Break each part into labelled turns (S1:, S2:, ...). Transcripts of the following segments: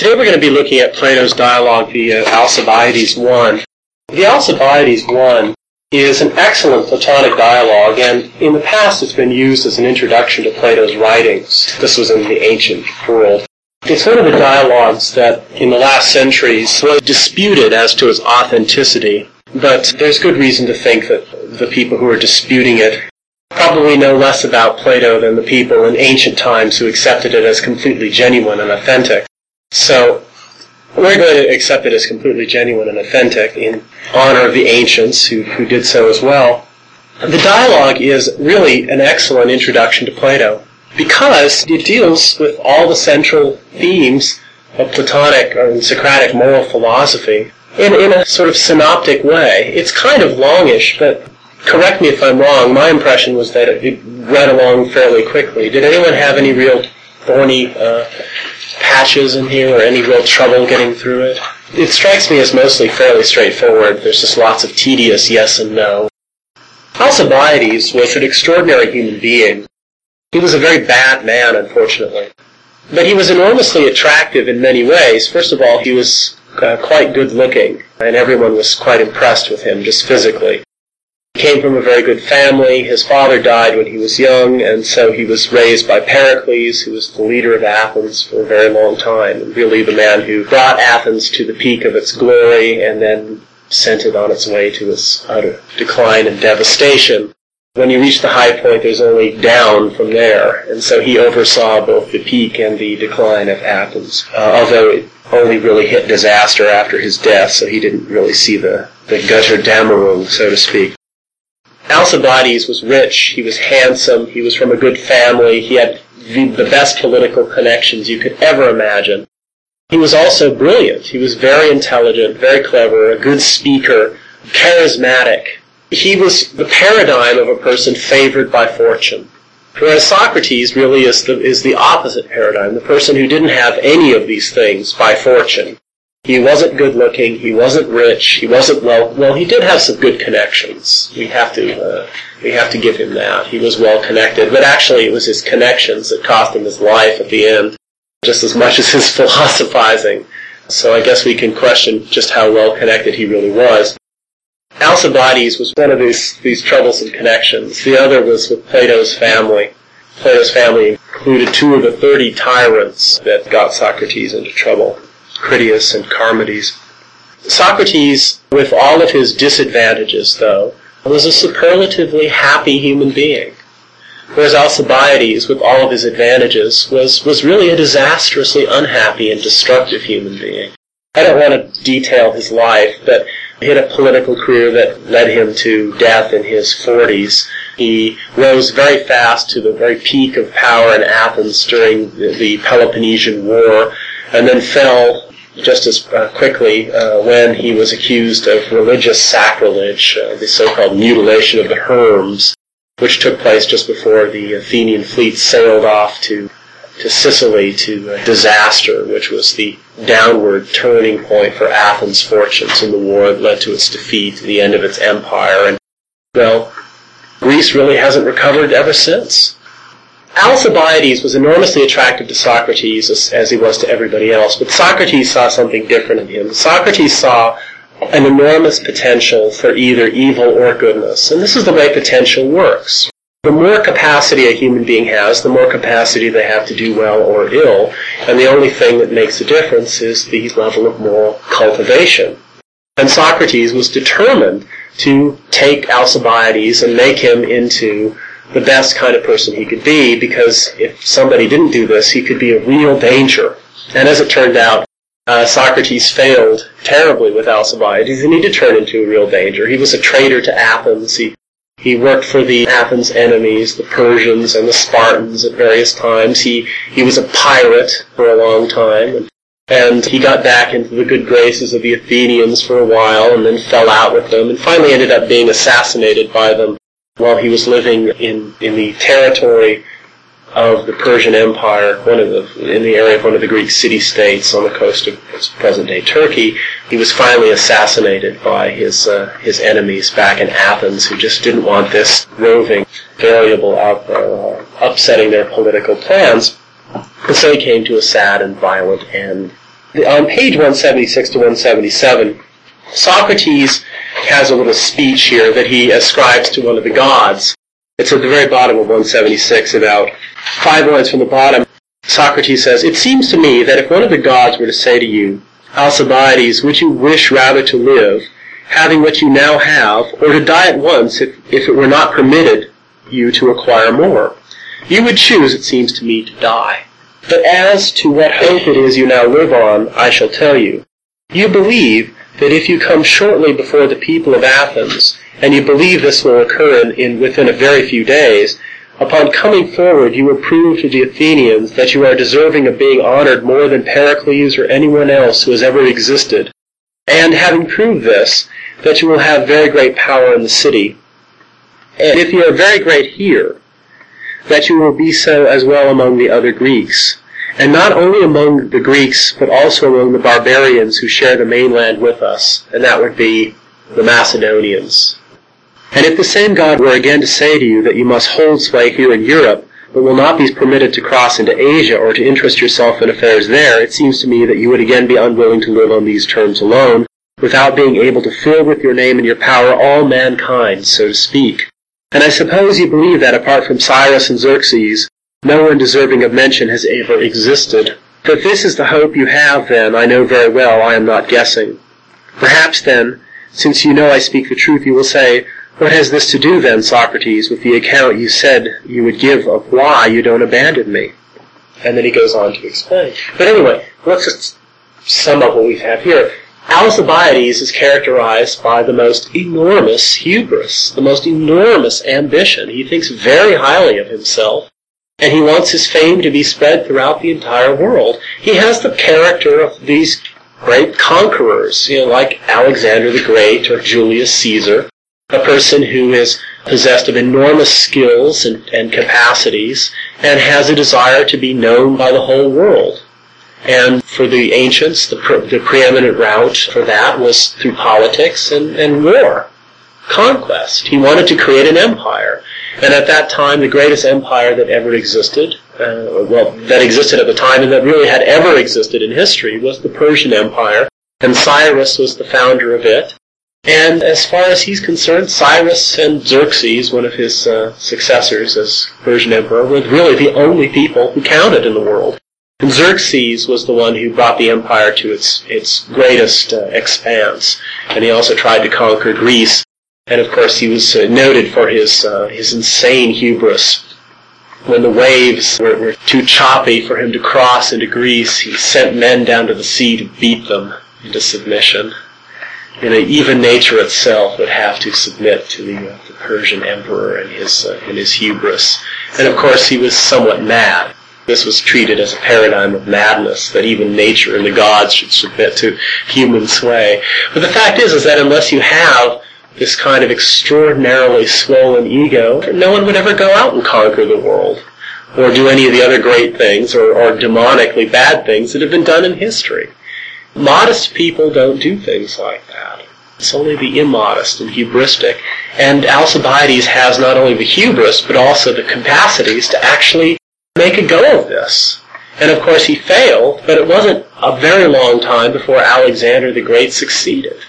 S1: Today we're going to be looking at Plato's dialogue, the Alcibiades I. The Alcibiades I is an excellent Platonic dialogue, and in the past it's been used as an introduction to Plato's writings. This was in the ancient world. It's one of the dialogues that in the last centuries was disputed as to its authenticity, but there's good reason to think that the people who are disputing it probably know less about Plato than the people in ancient times who accepted it as completely genuine and authentic. So we're going to accept it as completely genuine and authentic in honor of the ancients who did so as well. The dialogue is really an excellent introduction to Plato because it deals with all the central themes of Platonic or Socratic moral philosophy in a sort of synoptic way. It's kind of longish, but correct me if I'm wrong, my impression was that it read along fairly quickly. Did anyone have any real thorny patches in here or any real trouble getting through it? It strikes me as mostly fairly straightforward. There's just lots of tedious yes and no. Alcibiades was an extraordinary human being. He was a very bad man, unfortunately. But he was enormously attractive in many ways. First of all, he was quite good-looking, and everyone was quite impressed with him, just physically. He came from a very good family. His father died when he was young, and so he was raised by Pericles, who was the leader of Athens for a very long time, and really the man who brought Athens to the peak of its glory and then sent it on its way to its utter decline and devastation. When you reach the high point, there's only down from there, and so he oversaw both the peak and the decline of Athens, although it only really hit disaster after his death, so he didn't really see the Götterdämmerung, so to speak. Alcibiades was rich, he was handsome, he was from a good family, he had the best political connections you could ever imagine. He was also brilliant, he was very intelligent, very clever, a good speaker, charismatic. He was the paradigm of a person favored by fortune. Whereas Socrates really is the opposite paradigm, the person who didn't have any of these things by fortune. He wasn't good-looking, he wasn't rich, he wasn't well, he did have some good connections. We have to give him that. He was well-connected, but actually it was his connections that cost him his life at the end, just as much as his philosophizing. So I guess we can question just how well-connected he really was. Alcibiades was one of these troublesome connections. The other was with Plato's family. Plato's family included 2 of the 30 tyrants that got Socrates into trouble, Critias and Charmides. Socrates, with all of his disadvantages, though, was a superlatively happy human being, whereas Alcibiades, with all of his advantages, was really a disastrously unhappy and destructive human being. I don't want to detail his life, but he had a political career that led him to death in his 40s. He rose very fast to the very peak of power in Athens during the Peloponnesian War, and then fell just as quickly when he was accused of religious sacrilege, the so-called mutilation of the Herms, which took place just before the Athenian fleet sailed off to Sicily to disaster, which was the downward turning point for Athens' fortunes in the war that led to its defeat, the end of its empire. And, well, Greece really hasn't recovered ever since. Alcibiades was enormously attractive to Socrates as he was to everybody else, but Socrates saw something different in him. Socrates saw an enormous potential for either evil or goodness, and this is the way potential works. The more capacity a human being has, the more capacity they have to do well or ill, and the only thing that makes a difference is the level of moral cultivation. And Socrates was determined to take Alcibiades and make him into the best kind of person he could be, because if somebody didn't do this, he could be a real danger. And as it turned out, Socrates failed terribly with Alcibiades, and he did turn into a real danger. He was a traitor to Athens. He worked for the Athens enemies, the Persians and the Spartans at various times. He was a pirate for a long time, and he got back into the good graces of the Athenians for a while, and then fell out with them, and finally ended up being assassinated by them while he was living in the territory of the Persian Empire, in the area of one of the Greek city-states on the coast of present-day Turkey. He was finally assassinated by his enemies back in Athens, who just didn't want this roving variable upsetting their political plans. And so he came to a sad and violent end. On page 176 to 177, Socrates has a little speech here that he ascribes to one of the gods. It's at the very bottom of 176, about 5 lines from the bottom. Socrates says, "It seems to me that if one of the gods were to say to you, 'Alcibiades, would you wish rather to live, having what you now have, or to die at once if it were not permitted you to acquire more?' You would choose, it seems to me, to die. But as to what hope it is you now live on, I shall tell you. You believe that if you come shortly before the people of Athens, and you believe this will occur within a very few days, upon coming forward you will prove to the Athenians that you are deserving of being honored more than Pericles or anyone else who has ever existed. And having proved this, that you will have very great power in the city. And if you are very great here, that you will be so as well among the other Greeks. And not only among the Greeks, but also among the barbarians who share the mainland with us, and that would be the Macedonians. And if the same God were again to say to you that you must hold sway here in Europe, but will not be permitted to cross into Asia or to interest yourself in affairs there, it seems to me that you would again be unwilling to live on these terms alone, without being able to fill with your name and your power all mankind, so to speak. And I suppose you believe that apart from Cyrus and Xerxes, no one deserving of mention has ever existed. That this is the hope you have, then, I know very well, I am not guessing. Perhaps, then, since you know I speak the truth, you will say, 'What has this to do, then, Socrates, with the account you said you would give of why you don't abandon me?' And then he goes on to explain. But anyway, let's just sum up what we have here. Alcibiades is characterized by the most enormous hubris, the most enormous ambition. He thinks very highly of himself, and he wants his fame to be spread throughout the entire world. He has the character of these great conquerors, like Alexander the Great or Julius Caesar, a person who is possessed of enormous skills and capacities and has a desire to be known by the whole world. And for the ancients, the preeminent route for that was through politics and war, conquest. He wanted to create an empire. And at that time, the greatest empire that ever existed, that existed at the time and that really had ever existed in history, was the Persian Empire. And Cyrus was the founder of it. And as far as he's concerned, Cyrus and Xerxes, one of his successors as Persian emperor, were really the only people who counted in the world. And Xerxes was the one who brought the empire to its greatest expanse. And he also tried to conquer Greece. And of course he was noted for his insane hubris. When the waves were too choppy for him to cross into Greece, he sent men down to the sea to beat them into submission. Even nature itself would have to submit to the Persian emperor and his hubris. And of course he was somewhat mad. This was treated as a paradigm of madness, that even nature and the gods should submit to human sway. But the fact is that unless you have this kind of extraordinarily swollen ego, no one would ever go out and conquer the world, or do any of the other great things, or demonically bad things that have been done in history. Modest people don't do things like that. It's only the immodest and hubristic. And Alcibiades has not only the hubris, but also the capacities to actually make a go of this. And of course he failed, but it wasn't a very long time before Alexander the Great succeeded.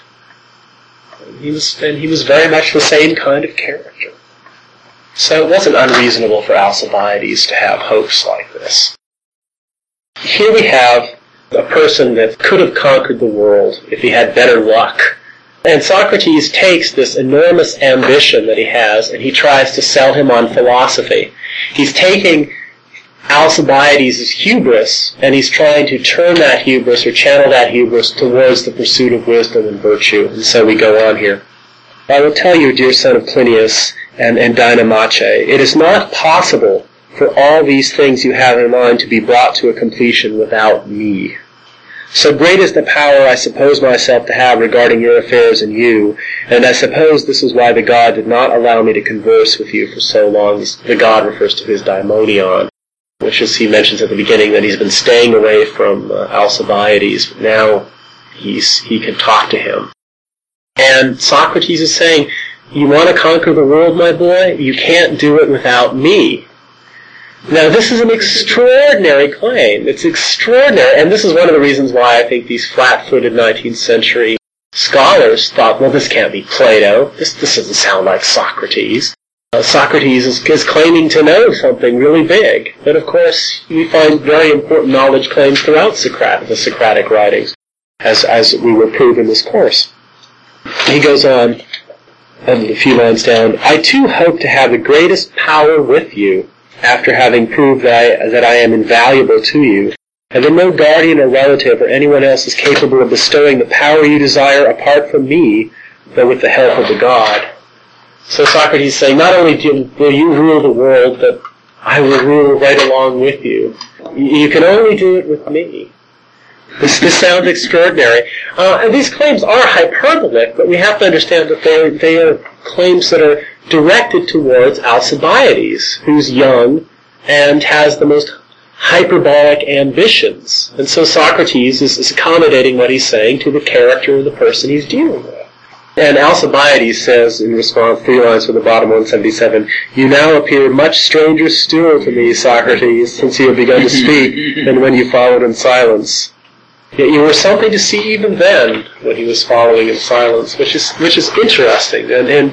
S1: He was very much the same kind of character. So it wasn't unreasonable for Alcibiades to have hopes like this. Here we have a person that could have conquered the world if he had better luck. And Socrates takes this enormous ambition that he has and he tries to sell him on philosophy. He's taking Alcibiades' hubris and he's trying to turn that hubris or channel that hubris towards the pursuit of wisdom and virtue. And so we go on here. I will tell you, dear son of Plinius and Dynamache, it is not possible for all these things you have in mind to be brought to a completion without me. So great is the power I suppose myself to have regarding your affairs and you, and I suppose this is why the god did not allow me to converse with you for so long. The god refers to his daimonion, which is, he mentions at the beginning that he's been staying away from Alcibiades, but now he can talk to him. And Socrates is saying, you want to conquer the world, my boy? You can't do it without me. Now, this is an extraordinary claim. It's extraordinary, and this is one of the reasons why I think these flat-footed 19th century scholars thought, well, this can't be Plato. This doesn't sound like Socrates. Socrates is claiming to know something really big. But, of course, we find very important knowledge claims throughout the Socratic writings, as we will prove in this course. He goes on, a few lines down, I too hope to have the greatest power with you, after having proved that I am invaluable to you, and that no guardian or relative or anyone else is capable of bestowing the power you desire apart from me, but with the help of the God. So Socrates is saying, not only will you rule the world, but I will rule right along with you. You can only do it with me. This sounds extraordinary. And these claims are hyperbolic, but we have to understand that they are claims that are directed towards Alcibiades, who's young and has the most hyperbolic ambitions. And so Socrates is accommodating what he's saying to the character of the person he's dealing with. And Alcibiades says in response, 3 lines from the bottom, 177, you now appear much stranger still to me, Socrates, since you have begun to speak, than when you followed in silence. Yet you were something to see even then, when he was following in silence, which is interesting. And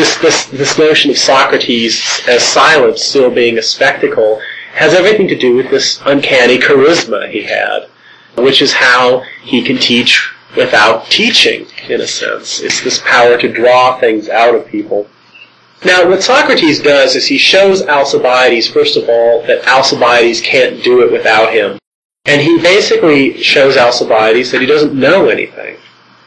S1: this notion of Socrates as silence still being a spectacle has everything to do with this uncanny charisma he had, which is how he can teach without teaching, in a sense. It's this power to draw things out of people. Now, what Socrates does is he shows Alcibiades, first of all, that Alcibiades can't do it without him. And he basically shows Alcibiades that he doesn't know anything.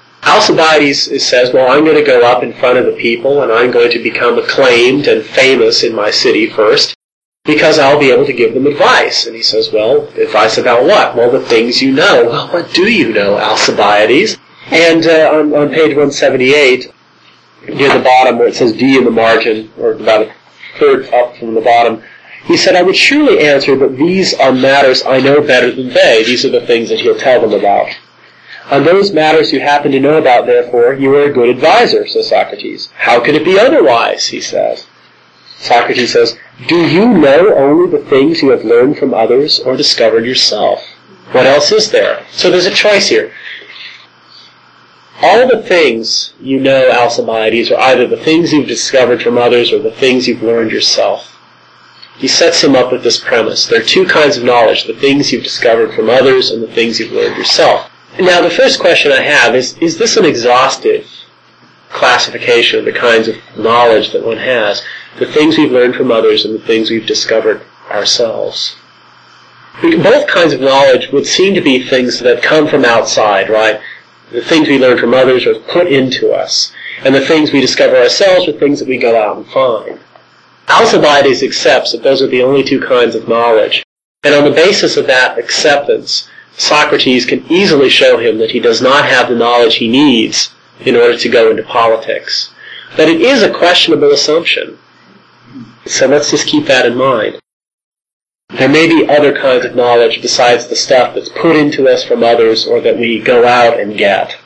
S1: Alcibiades says, well, I'm going to go up in front of the people, and I'm going to become acclaimed and famous in my city first, because I'll be able to give them advice. And he says, well, advice about what? Well, the things you know. Well, what do you know, Alcibiades? And on page 178, near the bottom where it says D in the margin, or about a third up from the bottom, he said, I would surely answer that these are matters I know better than they. These are the things that he'll tell them about. On those matters you happen to know about, therefore, you are a good advisor, says Socrates. How could it be otherwise, he says. Socrates says, do you know only the things you have learned from others or discovered yourself? What else is there? So there's a choice here. All the things you know, Alcibiades, are either the things you've discovered from others or the things you've learned yourself. He sets him up with this premise. There are 2 kinds of knowledge, the things you've discovered from others and the things you've learned yourself. Now, the first question I have is this an exhaustive classification of the kinds of knowledge that one has? The things we've learned from others and the things we've discovered ourselves. Both kinds of knowledge would seem to be things that come from outside, right? The things we learn from others are put into us. And the things we discover ourselves are things that we go out and find. Alcibiades accepts that those are the only 2 kinds of knowledge. And on the basis of that acceptance, Socrates can easily show him that he does not have the knowledge he needs in order to go into politics. But it is a questionable assumption. So let's just keep that in mind. There may be other kinds of knowledge besides the stuff that's put into us from others or that we go out and get.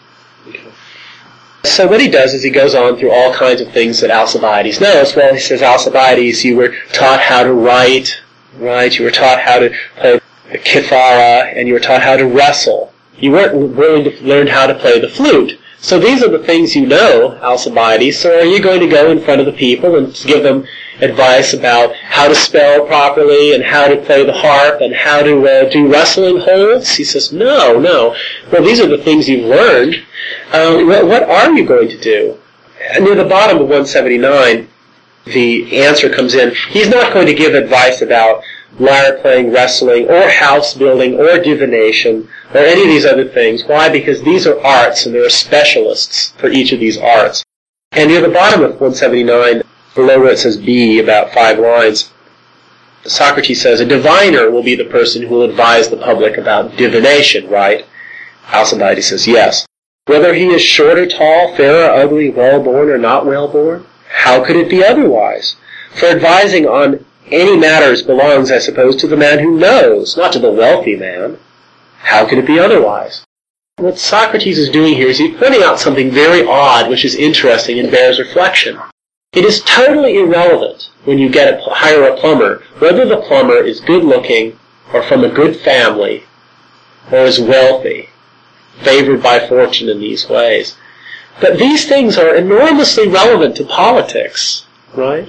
S1: So what he does is he goes on through all kinds of things that Alcibiades knows. Well, he says, Alcibiades, you were taught how to write, right? You were taught how to play the kithara, and you were taught how to wrestle. You weren't willing to learn how to play the flute. So these are the things you know, Alcibiades. So are you going to go in front of the people and give them advice about how to spell properly and how to play the harp and how to do wrestling holds? He says, no. Well, these are the things you've learned. What are you going to do? And near the bottom of 179, the answer comes in. He's not going to give advice about lyre playing, wrestling, or house building, or divination, or any of these other things. Why? Because these are arts, and there are specialists for each of these arts. And near the bottom of 179, below where it says B, about 5 lines, Socrates says, a diviner will be the person who will advise the public about divination, right? Alcibiades says, yes. Whether he is short or tall, fair or ugly, well-born or not well-born, how could it be otherwise? For advising on any matters belongs, I suppose, to the man who knows, not to the wealthy man. How could it be otherwise? What Socrates is doing here is he's pointing out something very odd, which is interesting and bears reflection. It is totally irrelevant when you hire a plumber, whether the plumber is good-looking or from a good family or is wealthy, favored by fortune in these ways. But these things are enormously relevant to politics, right?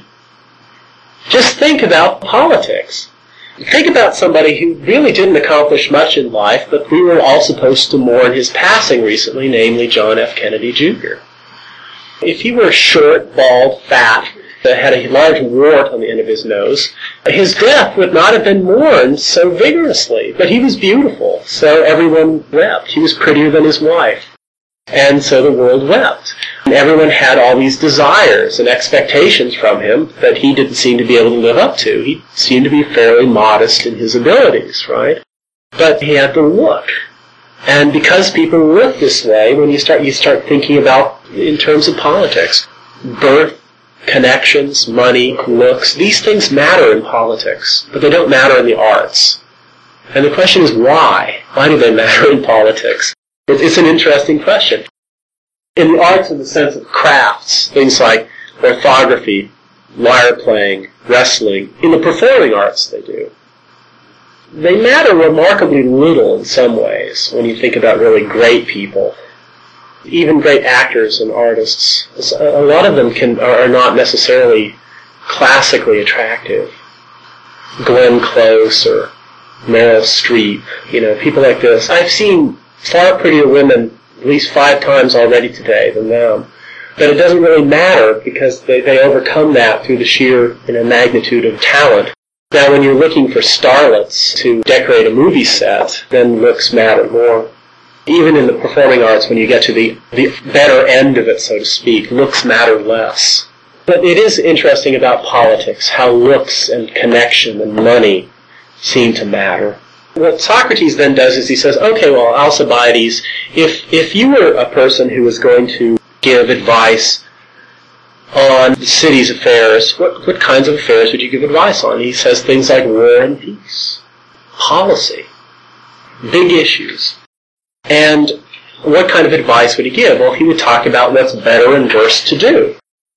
S1: Just think about politics. Think about somebody who really didn't accomplish much in life, but we were all supposed to mourn his passing recently, namely John F. Kennedy Jr. If he were short, bald, fat, had a large wart on the end of his nose, his death would not have been mourned so vigorously. But he was beautiful, so everyone wept. He was prettier than his wife. And so the world wept. And everyone had all these desires and expectations from him that he didn't seem to be able to live up to. He seemed to be fairly modest in his abilities, right? But he had the look. And because people look this way, when you start thinking about, in terms of politics, birth, connections, money, looks, these things matter in politics, but they don't matter in the arts. And the question is why? Why do they matter in politics? It's an interesting question. In the arts, in the sense of crafts, things like orthography, lyre playing, wrestling, in the performing arts they do. They matter remarkably little in some ways when you think about really great people. Even great actors and artists, a lot of them are not necessarily classically attractive. Glenn Close or Meryl Streep, people like this. I've seen far prettier women at least 5 times already today than them. But it doesn't really matter because they overcome that through the sheer magnitude of talent. Now when you're looking for starlets to decorate a movie set, then looks matter more. Even in the performing arts, when you get to the better end of it, so to speak, looks matter less. But it is interesting about politics, how looks and connection and money seem to matter. What Socrates then does is he says, okay, well, Alcibiades, if you were a person who was going to give advice on the city's affairs, what kinds of affairs would you give advice on? He says things like war and peace, policy, big issues. And what kind of advice would he give? Well, he would talk about what's better and worse to do.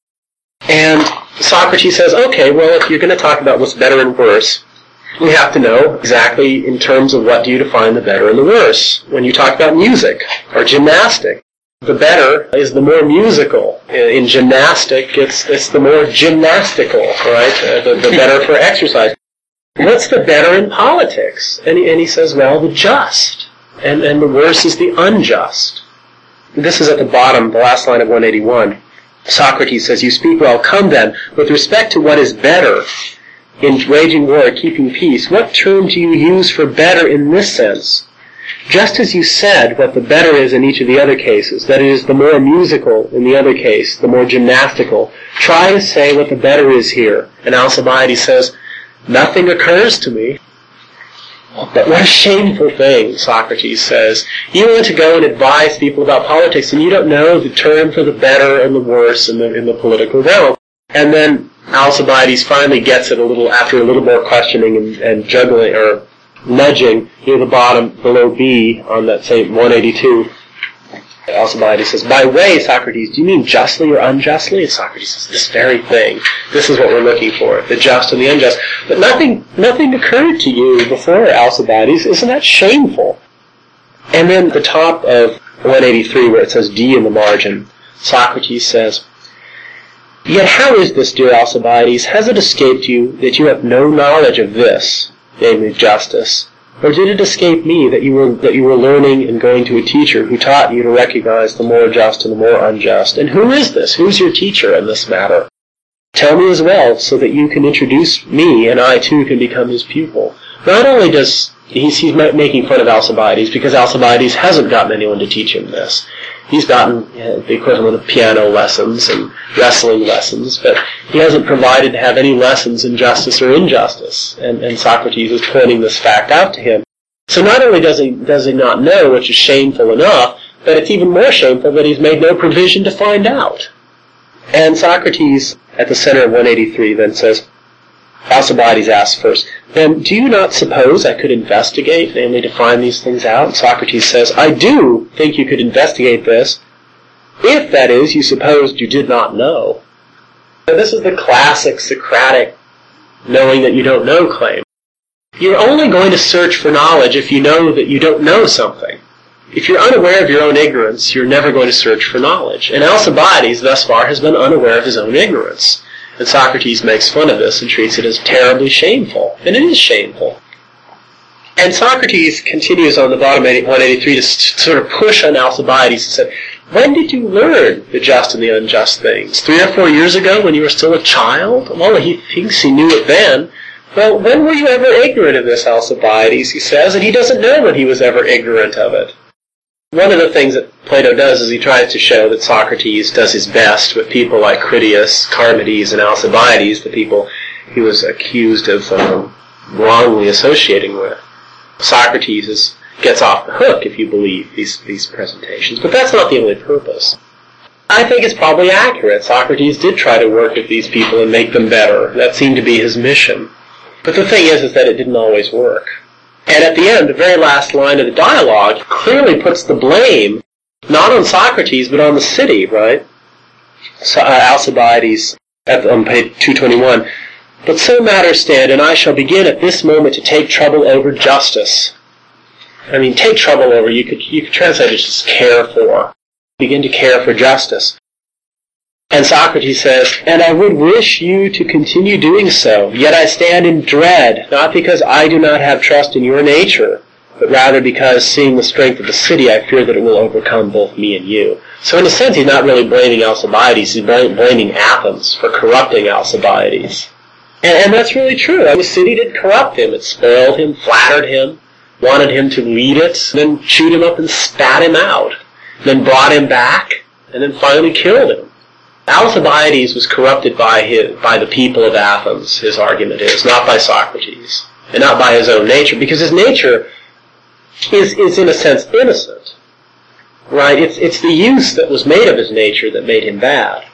S1: And Socrates says, okay, well, if you're going to talk about what's better and worse, we have to know exactly in terms of what do you define the better and the worse. When you talk about music or gymnastics, the better is the more musical. In gymnastic, it's the more gymnastical, right? The better for exercise. What's the better in politics? And he says, well, the just. And the worse is the unjust. This is at the bottom, the last line of 181. Socrates says, you speak well. Come then, with respect to what is better in waging war or keeping peace, what term do you use for better in this sense? Just as you said what the better is in each of the other cases, that it is the more musical in the other case, the more gymnastical, try to say what the better is here. And Alcibiades says, nothing occurs to me. But what a shameful thing, Socrates says. You want to go and advise people about politics, and you don't know the term for the better and the worse in the political realm. And then Alcibiades finally gets it after a little more questioning and juggling, or nudging near the bottom, below B, on that same 182. Alcibiades says, by way, Socrates, do you mean justly or unjustly? And Socrates says, this very thing. This is what we're looking for, the just and the unjust. But nothing occurred to you before, Alcibiades. Isn't that shameful? And then the top of 183, where it says D in the margin, Socrates says, yet how is this, dear Alcibiades? Has it escaped you that you have no knowledge of this, namely justice? Or did it escape me that you were learning and going to a teacher who taught you to recognize the more just and the more unjust? And who is this? Who's your teacher in this matter? Tell me as well, so that you can introduce me, and I too can become his pupil. Not only does he's making fun of Alcibiades because Alcibiades hasn't gotten anyone to teach him this. He's gotten the equivalent of piano lessons and wrestling lessons, but he hasn't provided to have any lessons in justice or injustice. And Socrates is pointing this fact out to him. So not only does he not know, which is shameful enough, but it's even more shameful that he's made no provision to find out. And Socrates, at the center of 183, then says, Alcibiades asks first, then do you not suppose I could investigate, namely to find these things out? And Socrates says, I do think you could investigate this, if, that is, you supposed you did not know. Now, this is the classic Socratic knowing that you don't know claim. You're only going to search for knowledge if you know that you don't know something. If you're unaware of your own ignorance, you're never going to search for knowledge. And Alcibiades, thus far, has been unaware of his own ignorance. And Socrates makes fun of this and treats it as terribly shameful. And it is shameful. And Socrates continues on the bottom of 183 to sort of push on Alcibiades and said, when did you learn the just and the unjust things? 3 or 4 years ago when you were still a child? Well, he thinks he knew it then. Well, when were you ever ignorant of this, Alcibiades, he says, and he doesn't know when he was ever ignorant of it. One of the things that Plato does is he tries to show that Socrates does his best with people like Critias, Charmides, and Alcibiades, the people he was accused of wrongly associating with. Socrates gets off the hook, if you believe these presentations, but that's not the only purpose. I think it's probably accurate. Socrates did try to work with these people and make them better. That seemed to be his mission. But the thing is that it didn't always work. And at the end, the very last line of the dialogue clearly puts the blame not on Socrates, but on the city, right? So, Alcibiades, on page 221, but so matters stand, and I shall begin at this moment to take trouble over justice. I mean, take trouble over, you could translate it as care for. Begin to care for justice. And Socrates says, and I would wish you to continue doing so, yet I stand in dread, not because I do not have trust in your nature, but rather because, seeing the strength of the city, I fear that it will overcome both me and you. So in a sense, he's not really blaming Alcibiades, he's blaming Athens for corrupting Alcibiades. And that's really true. The city did corrupt him. It spoiled him, flattered him, wanted him to lead it, then chewed him up and spat him out, then brought him back, and then finally killed him. Alcibiades was corrupted by the people of Athens, his argument is, not by Socrates, and not by his own nature, because his nature is in a sense innocent, right? It's the use that was made of his nature that made him bad.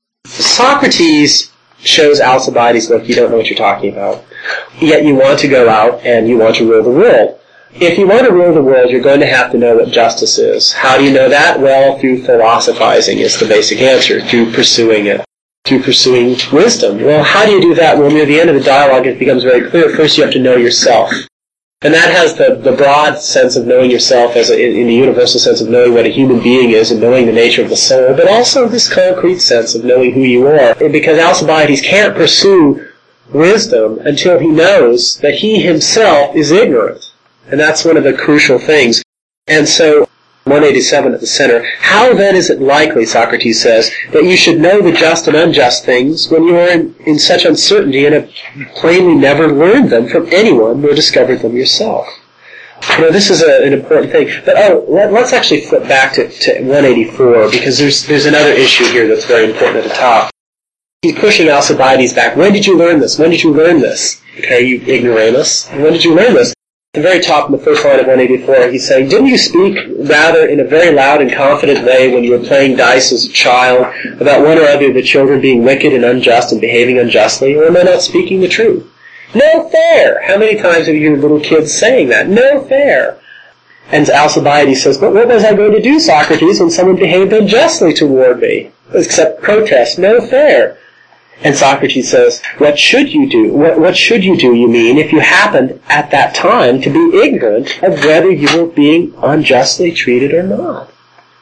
S1: Socrates shows Alcibiades, look, you don't know what you're talking about, yet you want to go out and you want to rule the world. If you want to rule the world, you're going to have to know what justice is. How do you know that? Well, through philosophizing is the basic answer, through pursuing it, through pursuing wisdom. Well, how do you do that? Well, near the end of the dialogue, it becomes very clear. First, you have to know yourself. And that has the broad sense of knowing yourself as in the universal sense of knowing what a human being is and knowing the nature of the soul, but also this concrete sense of knowing who you are. Because Alcibiades can't pursue wisdom until he knows that he himself is ignorant. And that's one of the crucial things. And so, 187 at the center, how then is it likely, Socrates says, that you should know the just and unjust things when you are in such uncertainty and have plainly never learned them from anyone nor discovered them yourself? You know, this is an important thing. But let's actually flip back to 184, because there's another issue here that's very important at the top. He's pushing Alcibiades back. When did you learn this? When did you learn this? Okay, you ignoramus. When did you learn this? At the very top in the first line of 184, he's saying, didn't you speak rather in a very loud and confident way when you were playing dice as a child about one or other of the children being wicked and unjust and behaving unjustly, or am I not speaking the truth? No fair! How many times have you heard little kids saying that? No fair! And Alcibiades says, but what was I going to do, Socrates, when someone behaved unjustly toward me? Except protest, no fair. And Socrates says, what should you do? What should you do, you mean, if you happened at that time to be ignorant of whether you were being unjustly treated or not?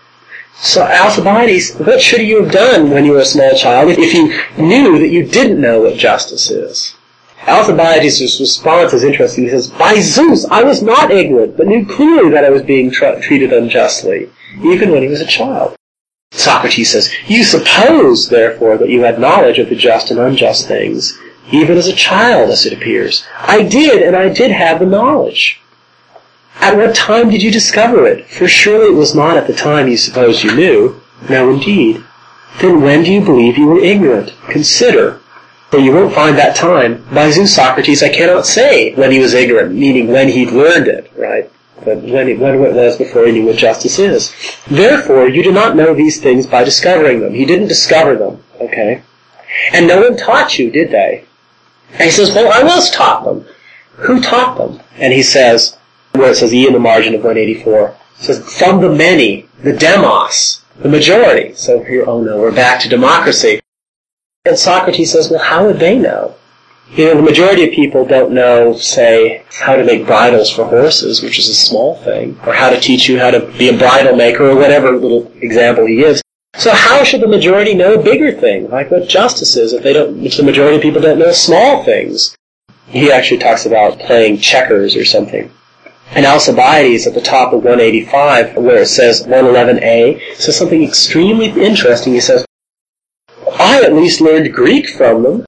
S1: So Alcibiades, what should you have done when you were a small child if you knew that you didn't know what justice is? Alcibiades' response is interesting. He says, by Zeus, I was not ignorant, but knew clearly that I was being treated unjustly, even when he was a child. Socrates says, you suppose, therefore, that you had knowledge of the just and unjust things, even as a child, as it appears. I did, and I did have the knowledge. At what time did you discover it? For surely it was not at the time you supposed you knew. No, indeed. Then when do you believe you were ignorant? Consider, for you won't find that time. By Zeus, Socrates, I cannot say when he was ignorant, meaning when he'd learned it, right? But when it was before he knew what justice is. Therefore, you do not know these things by discovering them. He didn't discover them, okay? And no one taught you, did they? And he says, well, I was taught them. Who taught them? And he says, where it says E in the margin of 184, it says, from the many, the demos, the majority. So here, oh no, we're back to democracy. And Socrates says, well, how would they know? The majority of people don't know, say, how to make bridles for horses, which is a small thing, or how to teach you how to be a bridle maker, or whatever little example he gives. So how should the majority know a bigger thing, like what justice is, if the majority of people don't know small things? He actually talks about playing checkers or something. And Alcibiades at the top of 185, where it says 111a, says something extremely interesting. He says, I at least learned Greek from them.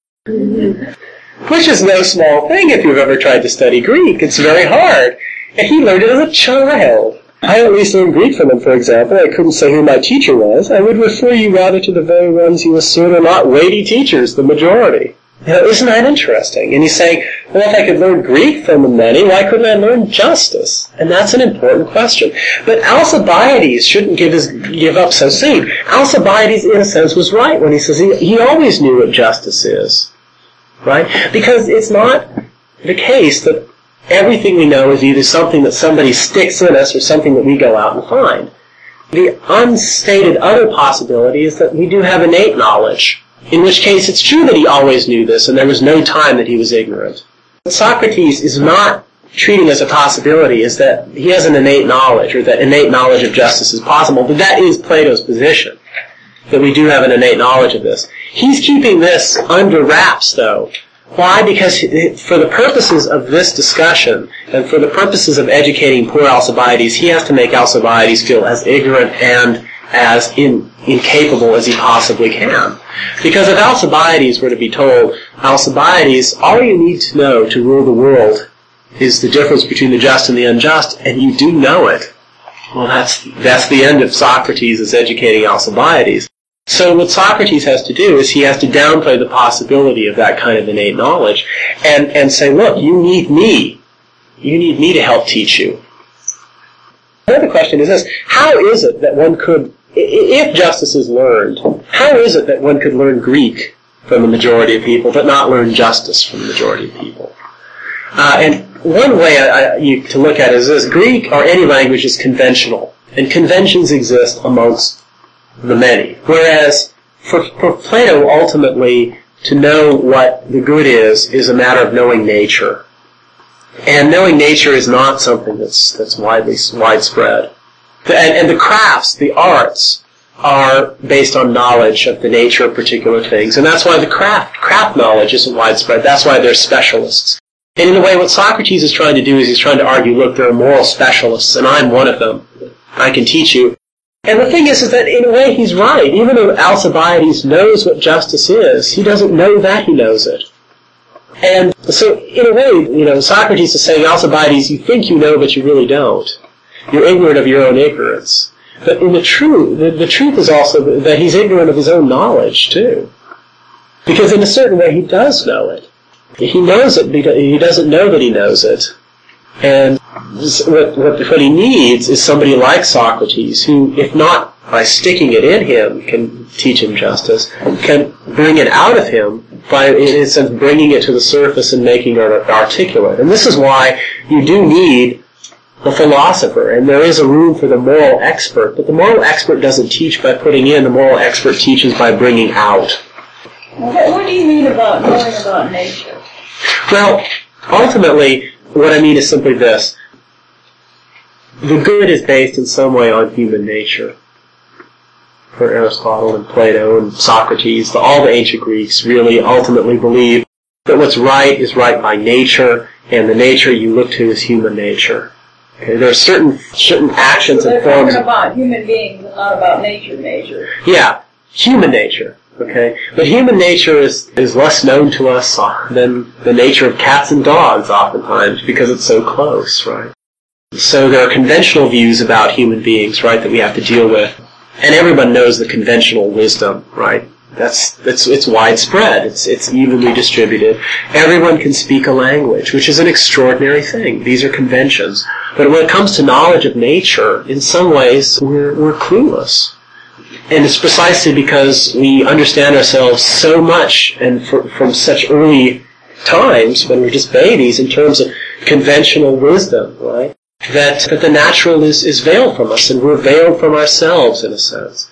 S1: Which is no small thing if you've ever tried to study Greek. It's very hard. And he learned it as a child. I at least learned Greek from them, for example. I couldn't say who my teacher was. I would refer you rather to the very ones you assert are not weighty teachers, the majority. Isn't that interesting? And he's saying, well, if I could learn Greek from many, why couldn't I learn justice? And that's an important question. But Alcibiades shouldn't give up so soon. Alcibiades, in a sense, was right when he says he always knew what justice is. Right? Because it's not the case that everything we know is either something that somebody sticks in us or something that we go out and find. The unstated other possibility is that we do have innate knowledge, in which case it's true that he always knew this and there was no time that he was ignorant. What Socrates is not treating as a possibility is that he has an innate knowledge, or that innate knowledge of justice is possible, but that is Plato's position, that we do have an innate knowledge of this. He's keeping this under wraps, though. Why? Because for the purposes of this discussion, and for the purposes of educating poor Alcibiades, he has to make Alcibiades feel as ignorant and as incapable as he possibly can. Because if Alcibiades were to be told, Alcibiades, all you need to know to rule the world is the difference between the just and the unjust, and you do know it, well, that's the end of Socrates as educating Alcibiades. So what Socrates has to do is he has to downplay the possibility of that kind of innate knowledge and say, look, you need me. You need me to help teach you. Another question is this: how is it that one could, if justice is learned, how is it that one could learn Greek from the majority of people but not learn justice from the majority of people? And one way to look at it is this: Greek, or any language, is conventional, and conventions exist amongst the many. Whereas for Plato, ultimately, to know what the good is a matter of knowing nature. And knowing nature is not something that's widespread. And the crafts, the arts, are based on knowledge of the nature of particular things. And that's why the craft knowledge isn't widespread. That's why they're specialists. And in a way, what Socrates is trying to do is he's trying to argue, look, there are moral specialists, and I'm one of them. I can teach you. And the thing is that in a way he's right. Even though Alcibiades knows what justice is, he doesn't know that he knows it. And so in a way, Socrates is saying, Alcibiades, you think you know, but you really don't. You're ignorant of your own ignorance. But in the truth is also that he's ignorant of his own knowledge, too. Because in a certain way he does know it. He knows it, because he doesn't know that he knows it. And what he needs is somebody like Socrates, who, if not by sticking it in him, can teach him justice, can bring it out of him by, in a sense, bringing it to the surface and making it articulate. And this is why you do need the philosopher, and there is a room for the moral expert, but the moral expert doesn't teach by putting in, the moral expert teaches by bringing out.
S2: What do you mean about knowing about nature?
S1: Well, ultimately, what I mean is simply this. The good is based in some way on human nature. For Aristotle and Plato and Socrates, all the ancient Greeks really ultimately believe that what's right is right by nature, and the nature you look to is human nature. Okay, there are certain actions
S2: so
S1: and forms.
S2: They're talking about human beings, not about nature.
S1: Yeah, human nature. Okay, but human nature is less known to us than the nature of cats and dogs oftentimes, because it's so close, right? So there are conventional views about human beings, right, that we have to deal with. And everyone knows the conventional wisdom, right? It's widespread. It's evenly distributed. Everyone can speak a language, which is an extraordinary thing. These are conventions. But when it comes to knowledge of nature, in some ways, we're clueless. And it's precisely because we understand ourselves so much, and from such early times, when we're just babies, in terms of conventional wisdom, right? That the natural is veiled from us, and we're veiled from ourselves, in a sense.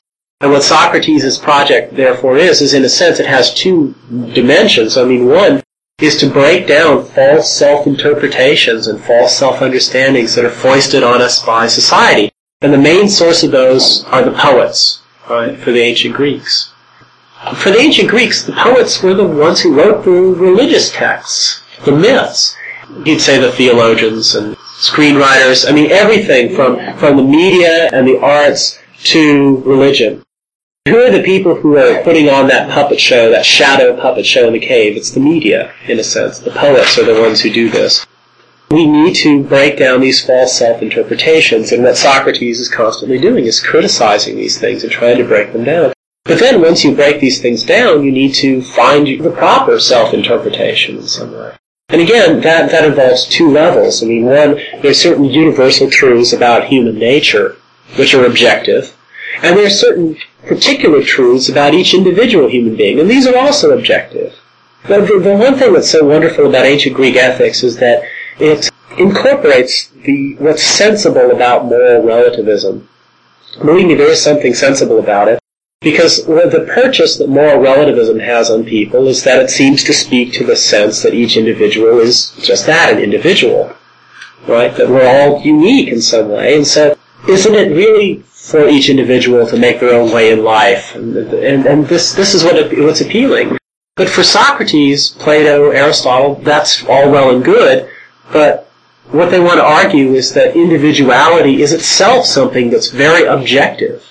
S1: And what Socrates' project, therefore, is in a sense, it has two dimensions. I mean, one is to break down false self-interpretations and false self-understandings that are foisted on us by society. And the main source of those are the poets, right, for the ancient Greeks. For the ancient Greeks, the poets were the ones who wrote the religious texts, the myths. You'd say the theologians and screenwriters. I mean, everything from the media and the arts to religion. Who are the people who are putting on that puppet show, that shadow puppet show in the cave? It's the media, in a sense. The poets are the ones who do this. We need to break down these false self-interpretations, and what Socrates is constantly doing is criticizing these things and trying to break them down. But then once you break these things down, you need to find the proper self-interpretation in some way. And again, that involves two levels. I mean, one, there's certain universal truths about human nature, which are objective, and there are certain particular truths about each individual human being, and these are also objective. But the one thing that's so wonderful about ancient Greek ethics is that it incorporates what's sensible about moral relativism. Believe me, there is something sensible about it, because the purchase that moral relativism has on people is that it seems to speak to the sense that each individual is just that, an individual, right? That we're all unique in some way, and so isn't it really for each individual to make their own way in life? And this is what's appealing. But for Socrates, Plato, Aristotle, that's all well and good, but what they want to argue is that individuality is itself something that's very objective.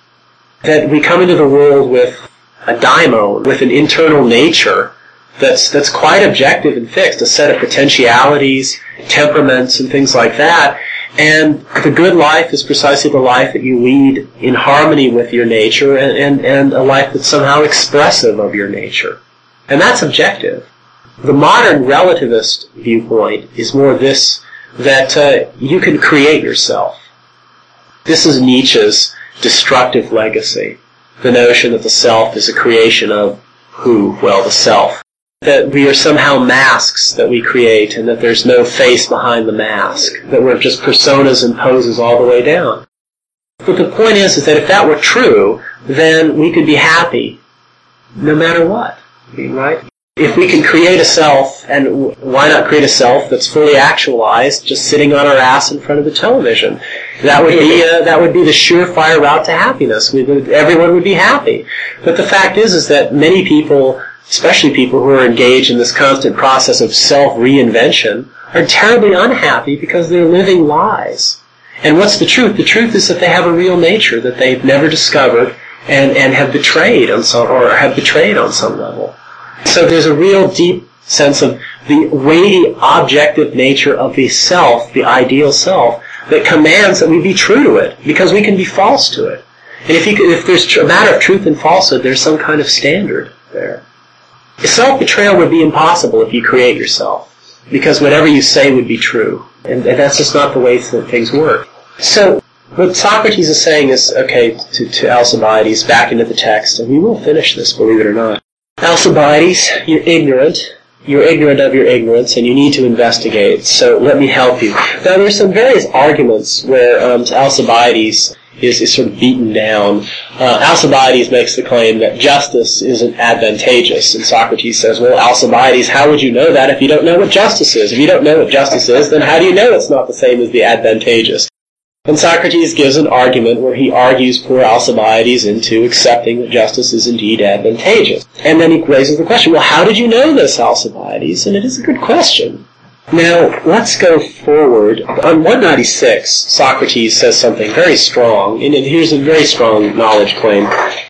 S1: That we come into the world with a daimon, with an internal nature that's quite objective and fixed, a set of potentialities, temperaments, and things like that. And the good life is precisely the life that you lead in harmony with your nature and a life that's somehow expressive of your nature. And that's objective. The modern relativist viewpoint is more this, that you can create yourself. This is Nietzsche's destructive legacy, the notion that the self is a creation of who? Well, the self. That we are somehow masks that we create and that there's no face behind the mask, that we're just personas and poses all the way down. But the point is that if that were true, then we could be happy no matter what, right? If we can create a self, and why not create a self that's fully actualized, just sitting on our ass in front of the television? That would be the surefire route to happiness. Everyone would be happy. But the fact is that many people, especially people who are engaged in this constant process of self-reinvention, are terribly unhappy because they're living lies. And what's the truth? The truth is that they have a real nature that they've never discovered and have betrayed on some level. So there's a real deep sense of the weighty, objective nature of the self, the ideal self, that commands that we be true to it, because we can be false to it. And if there's a matter of truth and falsehood, there's some kind of standard there. Self-betrayal would be impossible if you create yourself, because whatever you say would be true. And that's just not the way that things work. So what Socrates is saying is, okay, to Alcibiades, back into the text, and we will finish this, believe it or not. Alcibiades, you're ignorant of your ignorance, and you need to investigate, so let me help you. Now, there's some various arguments where Alcibiades is sort of beaten down. Alcibiades makes the claim that justice isn't advantageous, and Socrates says, well, Alcibiades, how would you know that if you don't know what justice is? If you don't know what justice is, then how do you know it's not the same as the advantageous? And Socrates gives an argument where he argues poor Alcibiades into accepting that justice is indeed advantageous. And then he raises the question, well, how did you know this, Alcibiades? And it is a good question. Now, let's go forward. On 196, Socrates says something very strong, and here's a very strong knowledge claim.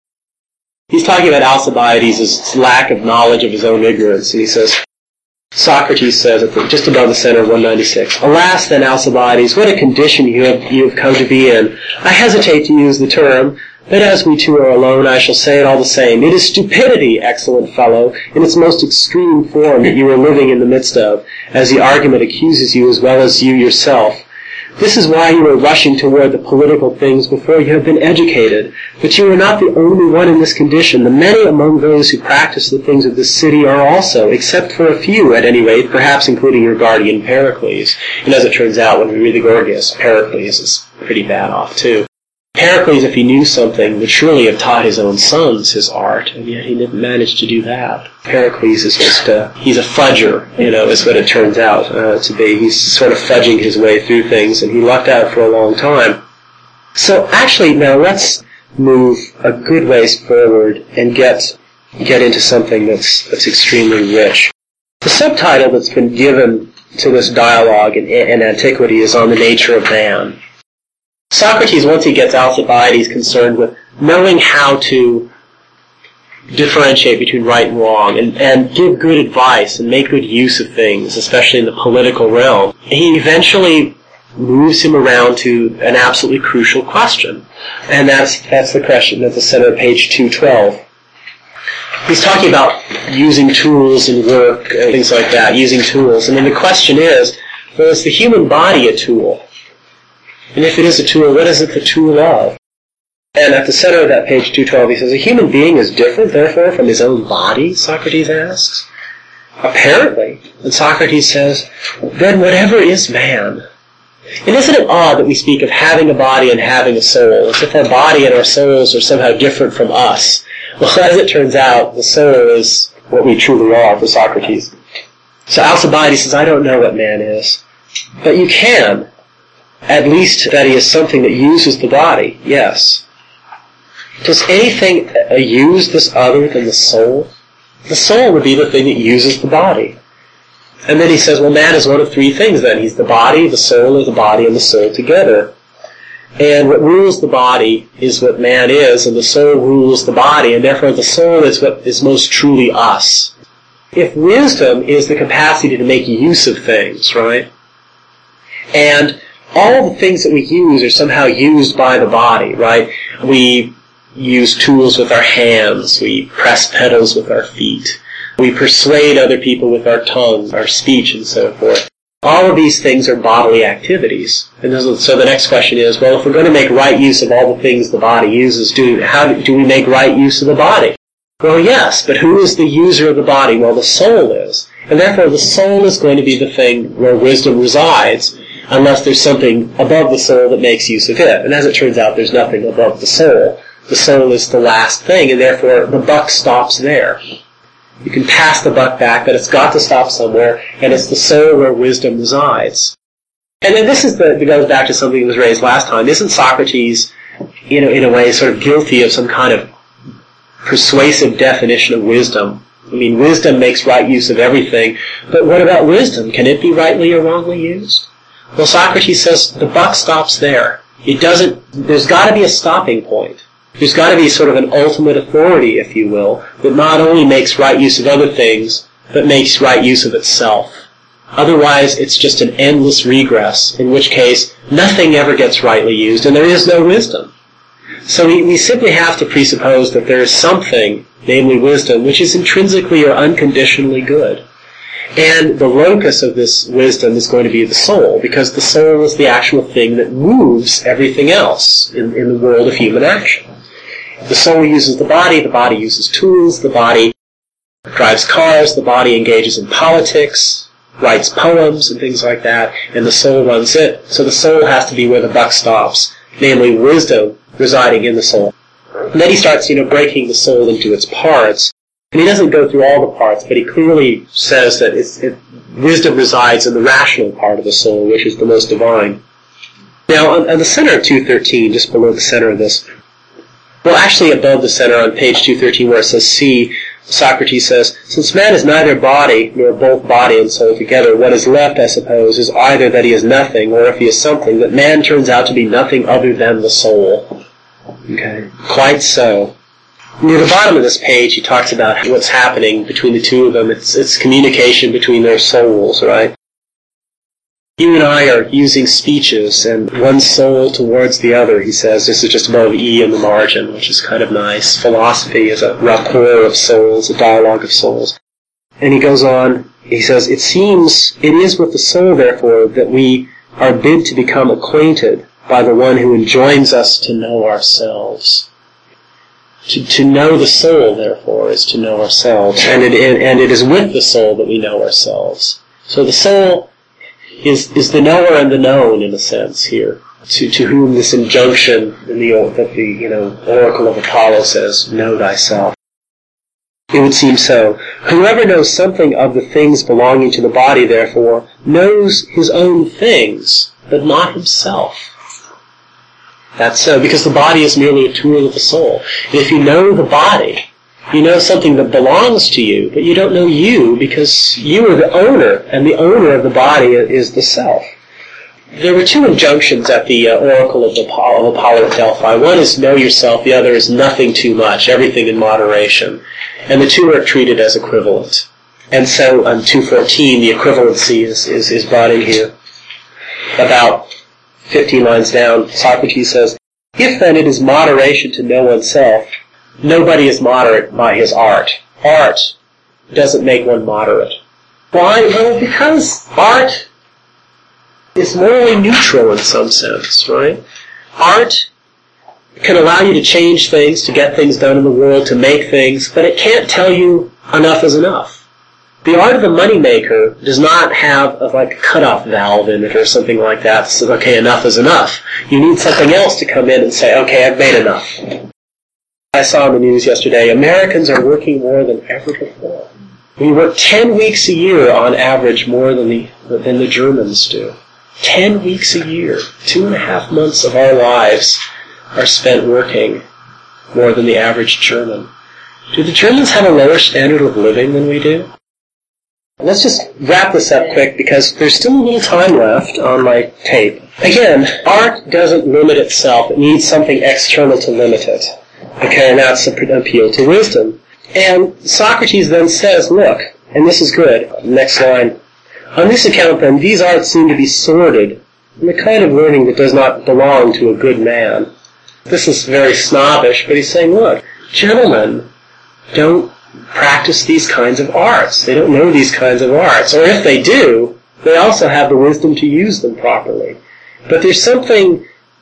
S1: He's talking about Alcibiades' lack of knowledge of his own ignorance, and he says, Socrates says, just above the center of 196, alas then, Alcibiades, what a condition you have come to be in. I hesitate to use the term, but as we two are alone, I shall say it all the same. It is stupidity, excellent fellow, in its most extreme form that you are living in the midst of, as the argument accuses you as well as you yourself. This is why you are rushing toward the political things before you have been educated. But you are not the only one in this condition. The many among those who practice the things of this city are also, except for a few, at any rate, perhaps including your guardian Pericles. And as it turns out, when we read the Gorgias, Pericles is pretty bad off, too. Pericles, if he knew something, would surely have taught his own sons his art, and yet he didn't manage to do that. Pericles is just he's a fudger, is what it turns out to be. He's sort of fudging his way through things, and he lucked out for a long time. So actually, now let's move a good ways forward and get into something that's extremely rich. The subtitle that's been given to this dialogue in antiquity is On the Nature of Man. Socrates, once he gets Alcibiades concerned with knowing how to differentiate between right and wrong and give good advice and make good use of things, especially in the political realm, he eventually moves him around to an absolutely crucial question. And that's the question at the center of page 212. He's talking about using tools in work and things like that, using tools. And then the question is, well, is the human body a tool? And if it is a tool, what is it the tool of? And at the center of that page 212, he says, a human being is different, therefore, from his own body, Socrates asks. Apparently. And Socrates says, then whatever is man. And isn't it odd that we speak of having a body and having a soul, as if our body and our souls are somehow different from us? Well, as it turns out, the soul is what we truly are for Socrates. So Alcibiades says, I don't know what man is. But you can. At least that he is something that uses the body, yes. Does anything use this other than the soul? The soul would be the thing that uses the body. And then he says, well, man is one of three things then. He's the body, the soul, or the body and the soul together. And what rules the body is what man is, and the soul rules the body, and therefore the soul is what is most truly us. If wisdom is the capacity to make use of things, right? And all the things that we use are somehow used by the body, right? We use tools with our hands. We press pedals with our feet. We persuade other people with our tongue, our speech, and so forth. All of these things are bodily activities. And so the next question is, well, if we're going to make right use of all the things the body uses, how do we make right use of the body? Well, yes, but who is the user of the body? Well, the soul is. And therefore the soul is going to be the thing where wisdom resides, unless there's something above the soul that makes use of it. And as it turns out, there's nothing above the soul. The soul is the last thing, and therefore the buck stops there. You can pass the buck back, but it's got to stop somewhere, and it's the soul where wisdom resides. And then this goes back to something that was raised last time. Isn't Socrates, in a way, sort of guilty of some kind of persuasive definition of wisdom? I mean, wisdom makes right use of everything, but what about wisdom? Can it be rightly or wrongly used? Well, Socrates says the buck stops there. There's got to be a stopping point. There's got to be sort of an ultimate authority, if you will, that not only makes right use of other things, but makes right use of itself. Otherwise, it's just an endless regress, in which case nothing ever gets rightly used, and there is no wisdom. So we simply have to presuppose that there is something, namely wisdom, which is intrinsically or unconditionally good. And the locus of this wisdom is going to be the soul, because the soul is the actual thing that moves everything else in the world of human action. The soul uses the body uses tools, the body drives cars, the body engages in politics, writes poems and things like that, and the soul runs it. So the soul has to be where the buck stops, namely wisdom residing in the soul. And then he starts, breaking the soul into its parts. And he doesn't go through all the parts, but he clearly says that wisdom resides in the rational part of the soul, which is the most divine. Now, on the center of 213, just below the center of this, well, actually above the center on page 213 where it says C, Socrates says, since man is neither body nor both body and soul together, what is left, I suppose, is either that he is nothing, or if he is something, that man turns out to be nothing other than the soul. Okay, quite so. Near the bottom of this page, he talks about what's happening between the two of them. It's communication between their souls, right? You and I are using speeches, and one soul towards the other, he says. This is just above E in the margin, which is kind of nice. Philosophy is a rapport of souls, a dialogue of souls. And he goes on, he says, it is with the soul, therefore, that we are bid to become acquainted by the one who enjoins us to know ourselves. To know the soul, therefore, is to know ourselves. And it is with the soul that we know ourselves. So the soul is the knower and the known, in a sense, here, to whom this injunction in the Oracle of Apollo says, know thyself. It would seem so. Whoever knows something of the things belonging to the body, therefore, knows his own things, but not himself. That's so, because the body is merely a tool of the soul. And if you know the body, you know something that belongs to you, but you don't know you, because you are the owner, and the owner of the body is the self. There were two injunctions at the Oracle of Apollo at Delphi. One is know yourself, the other is nothing too much, everything in moderation. And the two are treated as equivalent. And so on 214, the equivalency is brought in here. About 15 lines down, Socrates says, if then it is moderation to know oneself, nobody is moderate by his art. Art doesn't make one moderate. Why? Well, because art is morally neutral in some sense, right? Art can allow you to change things, to get things done in the world, to make things, but it can't tell you enough is enough. The art of the moneymaker does not have a cutoff valve in it or something like that that says, okay, enough is enough. You need something else to come in and say, okay, I've made enough. I saw in the news yesterday, Americans are working more than ever before. We work 10 weeks a year on average more than the Germans do. 10 weeks a year, 2.5 months of our lives are spent working more than the average German. Do the Germans have a lower standard of living than we do? Let's just wrap this up quick because there's still a little time left on my tape. Again, art doesn't limit itself. It needs something external to limit it. Okay, and that's an appeal to wisdom. And Socrates then says, look, and this is good, next line, on this account then, these arts seem to be sordid, and the kind of learning that does not belong to a good man. This is very snobbish, but he's saying, look, gentlemen don't practice these kinds of arts. They don't know these kinds of arts. Or if they do, they also have the wisdom to use them properly. But there's something,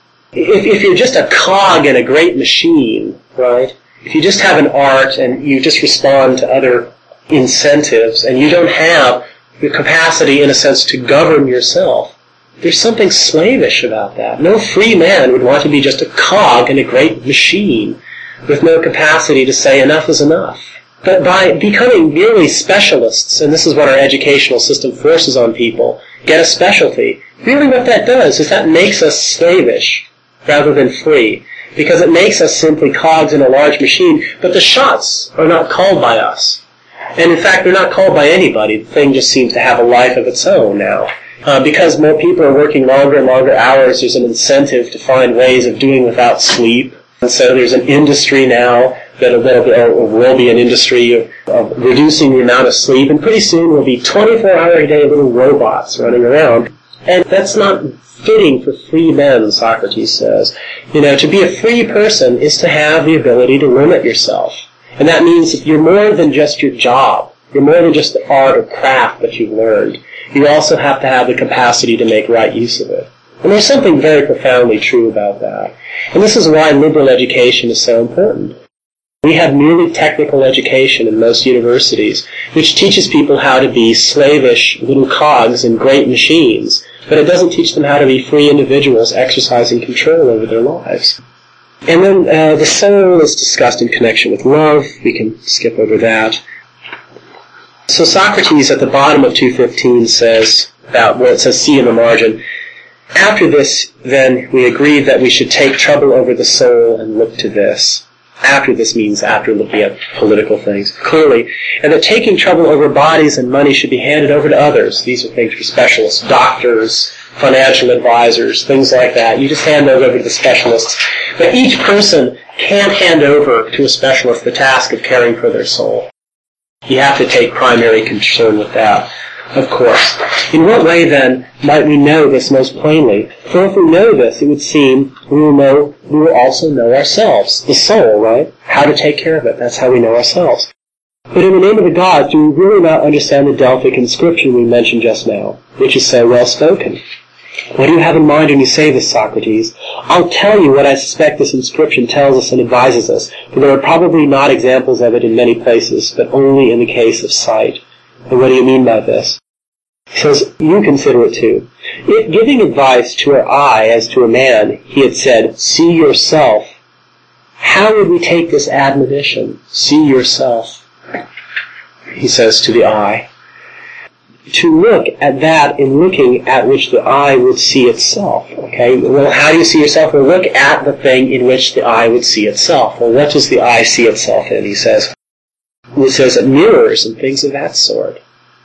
S1: if you're just a cog in a great machine, right? If you just have an art and you just respond to other incentives and you don't have the capacity, in a sense, to govern yourself, there's something slavish about that. No free man would want to be just a cog in a great machine with no capacity to say enough is enough. But by becoming merely specialists, and this is what our educational system forces on people, get a specialty, really what that does is that makes us slavish rather than free, because it makes us simply cogs in a large machine, but the shots are not called by us. And in fact, they're not called by anybody. The thing just seems to have a life of its own now. Because more people are working longer and longer hours, there's an incentive to find ways of doing without sleep. And so there's an industry now that will be an industry of reducing the amount of sleep. And pretty soon will be 24-hour-a-day little robots running around. And that's not fitting for free men, Socrates says. To be a free person is to have the ability to limit yourself. And that means that you're more than just your job. You're more than just the art or craft that you've learned. You also have to have the capacity to make right use of it. And there's something very profoundly true about that. And this is why liberal education is so important. We have merely technical education in most universities, which teaches people how to be slavish little cogs in great machines, but it doesn't teach them how to be free individuals exercising control over their lives. And then the soul is discussed in connection with love. We can skip over that. So Socrates at the bottom of 215 says, about where it says C in the margin, after this, then, we agreed that we should take trouble over the soul and look to this. After this means after looking at political things, clearly. And that taking trouble over bodies and money should be handed over to others. These are things for specialists, doctors, financial advisors, things like that. You just hand those over to the specialists. But each person can't hand over to a specialist the task of caring for their soul. You have to take primary concern with that, of course. In what way, then, might we know this most plainly? For if we know this, it would seem we will also know ourselves, the soul, right? How to take care of it. That's how we know ourselves. But in the name of the gods, do we really not understand the Delphic inscription we mentioned just now, which is so well spoken? What do you have in mind when you say this, Socrates? I'll tell you what I suspect this inscription tells us and advises us, for there are probably not examples of it in many places, but only in the case of sight. And what do you mean by this? He says, you consider it too. If giving advice to our eye as to a man, he had said, see yourself, how would we take this admonition? See yourself, he says to the eye. To look at that in looking at which the eye would see itself. Okay, well, how do you see yourself? Well, look at the thing in which the eye would see itself. Well, what does the eye see itself in? He says mirrors and things of that sort.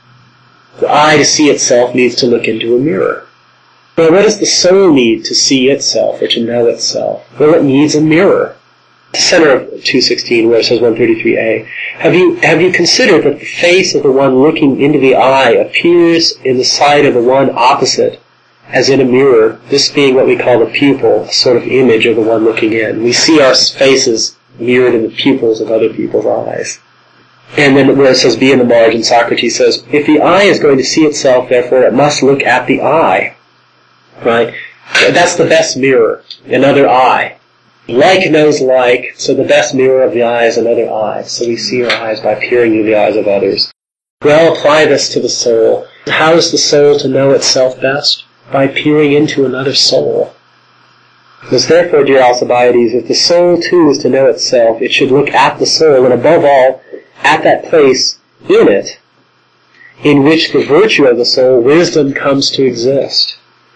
S1: The eye to see itself needs to look into a mirror. Well, what does the soul need to see itself or to know itself? Well, it needs a mirror. The center of 216, where it says 133a, have you considered that the face of the one looking into the eye appears in the sight of the one opposite as in a mirror, this being what we call the pupil, a sort of image of the one looking in. We see our faces mirrored in the pupils of other people's eyes. And then where it says be in the margin, Socrates says, if the eye is going to see itself, therefore it must look at the eye. Right? That's the best mirror, another eye. Like knows like, so the best mirror of the eye is another eye. So we see our eyes by peering into the eyes of others. Well, apply this to the soul. How is the soul to know itself best? By peering into another soul. Because therefore, dear Alcibiades, if the soul too is to know itself, it should look at the soul, and above all, at that place in it, in which the virtue of the soul, wisdom, comes to exist.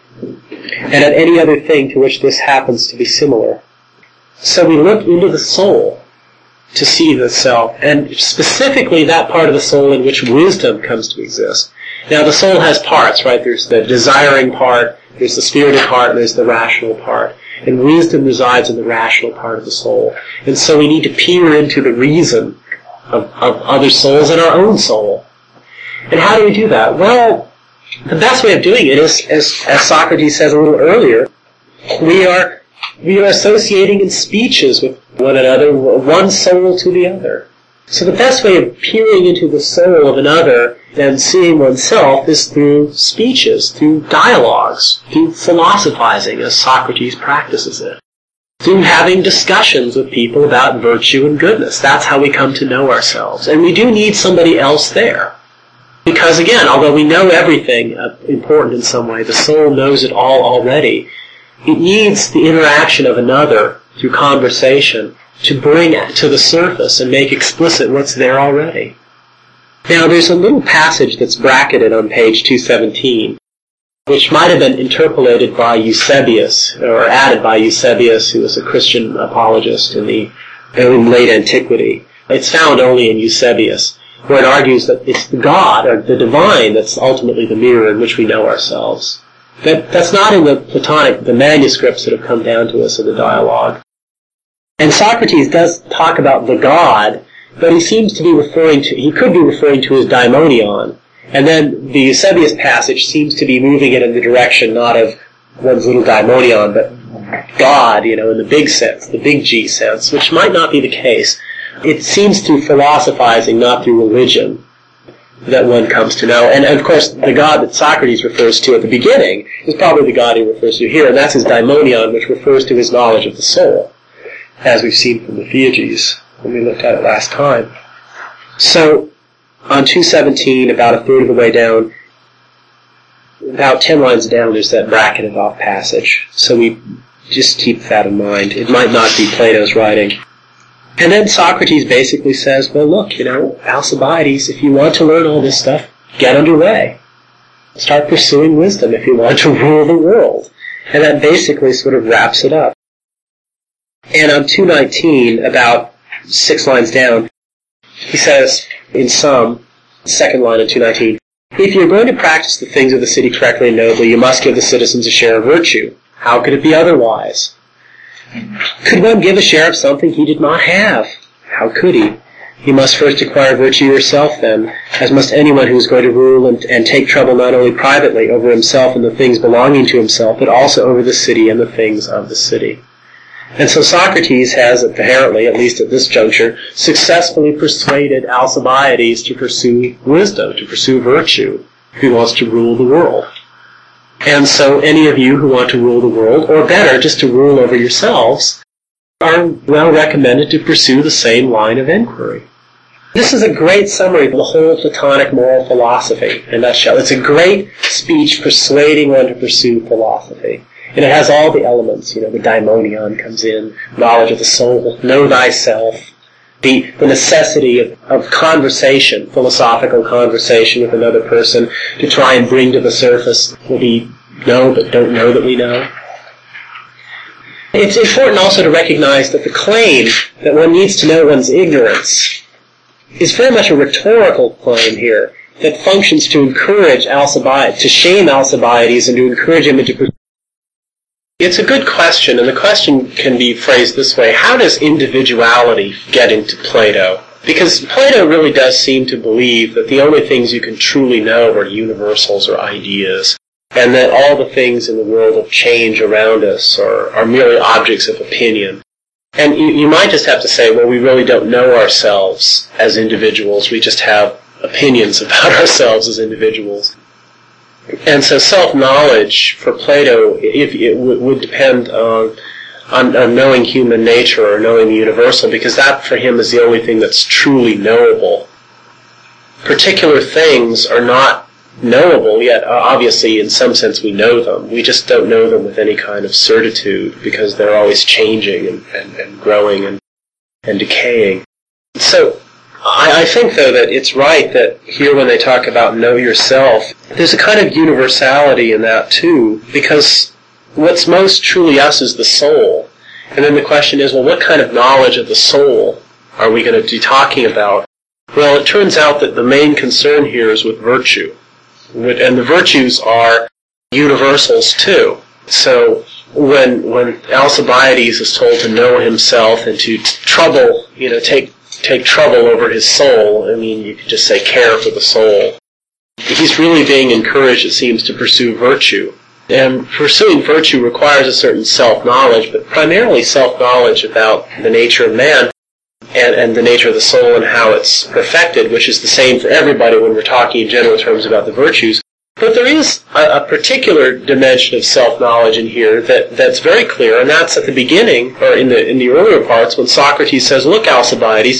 S1: And at any other thing to which this happens to be similar. So we look into the soul to see the self, and specifically that part of the soul in which wisdom comes to exist. Now the soul has parts, right? There's the desiring part, there's the spirited part, and there's the rational part. And wisdom resides in the rational part of the soul. And so we need to peer into the reason of other souls and our own soul. And how do we do that? Well, the best way of doing it is, as Socrates says a little earlier, we are associating in speeches with one another, one soul to the other. So the best way of peering into the soul of another and seeing oneself is through speeches, through dialogues, through philosophizing as Socrates practices it, through having discussions with people about virtue and goodness. That's how we come to know ourselves. And we do need somebody else there. Because again, although we know everything important in some way, the soul knows it all already. It needs the interaction of another through conversation to bring it to the surface and make explicit what's there already. Now, there's a little passage that's bracketed on page 217, which might have been interpolated by Eusebius, or added by Eusebius, who was a Christian apologist in late antiquity. It's found only in Eusebius, where it argues that it's the God, or the divine, that's ultimately the mirror in which we know ourselves. That's not in the manuscripts that have come down to us in the dialogue. And Socrates does talk about the God, but he could be referring to his daimonion. And then the Eusebius passage seems to be moving it in the direction not of one's little daimonion, but God, in the big sense, the big G sense, which might not be the case. It seems through philosophizing, not through religion, that one comes to know. And of course, the God that Socrates refers to at the beginning is probably the God he refers to here, and that's his daimonion, which refers to his knowledge of the soul, as we've seen from the Theages when we looked at it last time. So, on 217, about a third of the way down, about 10 lines down, there's that bracketed off passage. So we just keep that in mind. It might not be Plato's writing. And then Socrates basically says, well, look, Alcibiades, if you want to learn all this stuff, get underway. Start pursuing wisdom if you want to rule the world. And that basically sort of wraps it up. And on 219, about 6 lines down, he says, in sum, second line of 219, if you're going to practice the things of the city correctly and nobly, you must give the citizens a share of virtue. How could it be otherwise? Could one give a share of something he did not have? How could he? You must first acquire virtue yourself then, as must anyone who is going to rule and take trouble not only privately over himself and the things belonging to himself, but also over the city and the things of the city. And so Socrates has, apparently, at least at this juncture, successfully persuaded Alcibiades to pursue wisdom, to pursue virtue, if he wants to rule the world. And so any of you who want to rule the world, or better, just to rule over yourselves, are well recommended to pursue the same line of inquiry. This is a great summary of the whole Platonic moral philosophy in a nutshell. It's a great speech persuading one to pursue philosophy. And it has all the elements, the daimonion comes in, knowledge of the soul, know thyself, the necessity of conversation, philosophical conversation with another person to try and bring to the surface what we know but don't know that we know. It's important also to recognize that the claim that one needs to know one's ignorance is very much a rhetorical claim here that functions to encourage Alcibiades, to shame Alcibiades and to encourage him into. It's a good question, and the question can be phrased this way: how does individuality get into Plato? Because Plato really does seem to believe that the only things you can truly know are universals or ideas, and that all the things in the world of change around us are merely objects of opinion. And you might just have to say, well, we really don't know ourselves as individuals. We just have opinions about ourselves as individuals. And so self-knowledge for Plato it would depend on knowing human nature or knowing the universal, because that for him is the only thing that's truly knowable. Particular things are not knowable, yet obviously in some sense we know them. We just don't know them with any kind of certitude because they're always changing and growing and decaying. So I think, though, that it's right that here when they talk about know yourself, there's a kind of universality in that too, because what's most truly us is the soul. And then the question is, well, what kind of knowledge of the soul are we going to be talking about? Well, it turns out that the main concern here is with virtue. And the virtues are universals too. So when Alcibiades is told to know himself and to trouble, take trouble over his soul, I mean, you could just say care for the soul. He's really being encouraged, it seems, to pursue virtue. And pursuing virtue requires a certain self-knowledge, but primarily self-knowledge about the nature of man and the nature of the soul and how it's perfected, which is the same for everybody when we're talking in general terms about the virtues. But there is a particular dimension of self-knowledge in here that's very clear, and that's at the beginning, or in the earlier parts, when Socrates says, look, Alcibiades,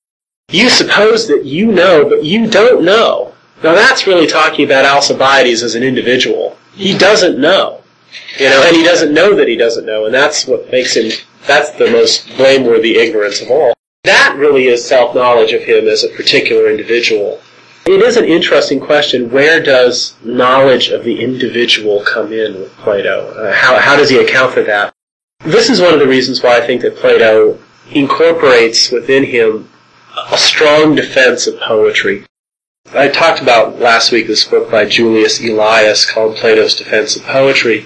S1: you suppose that you know, but you don't know. Now that's really talking about Alcibiades as an individual. He doesn't know, and he doesn't know that he doesn't know, and that's what makes him, that's the most blameworthy ignorance of all. That really is self-knowledge of him as a particular individual. It is an interesting question, where does knowledge of the individual come in with Plato? How does he account for that? This is one of the reasons why I think that Plato incorporates within him a strong defense of poetry. I talked about last week this book by Julius Elias called Plato's Defense of Poetry.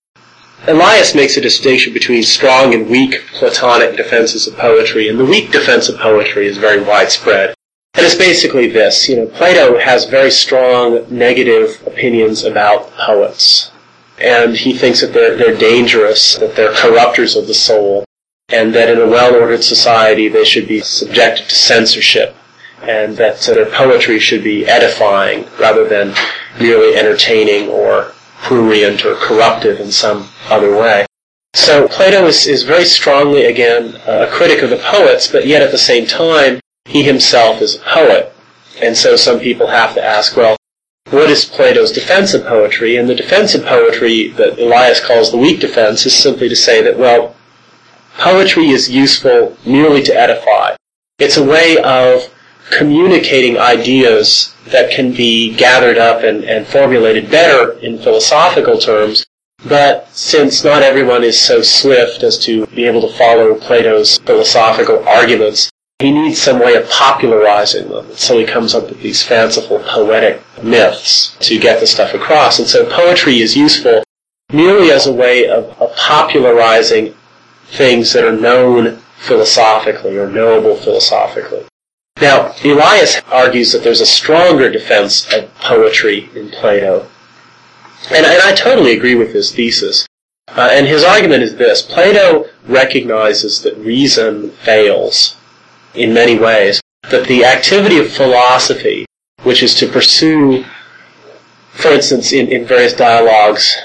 S1: Elias makes a distinction between strong and weak Platonic defenses of poetry, and the weak defense of poetry is very widespread. And it's basically this, Plato has very strong negative opinions about poets, and he thinks that they're dangerous, that they're corrupters of the soul, and that in a well-ordered society they should be subjected to censorship, and that their poetry should be edifying rather than merely entertaining or prurient or corruptive in some other way. So Plato is very strongly, again, a critic of the poets, but yet at the same time, he himself is a poet. And so some people have to ask, well, what is Plato's defense of poetry? And the defense of poetry that Elias calls the weak defense is simply to say that, well, poetry is useful merely to edify. It's a way of communicating ideas that can be gathered up and formulated better in philosophical terms, but since not everyone is so swift as to be able to follow Plato's philosophical arguments, he needs some way of popularizing them. So he comes up with these fanciful poetic myths to get the stuff across. And so poetry is useful merely as a way of popularizing things that are known philosophically or knowable philosophically. Now, Elias argues that there's a stronger defense of poetry in Plato. And I totally agree with his thesis. And his argument is this: Plato recognizes that reason fails in many ways, that the activity of philosophy, which is to pursue, for instance, in various dialogues,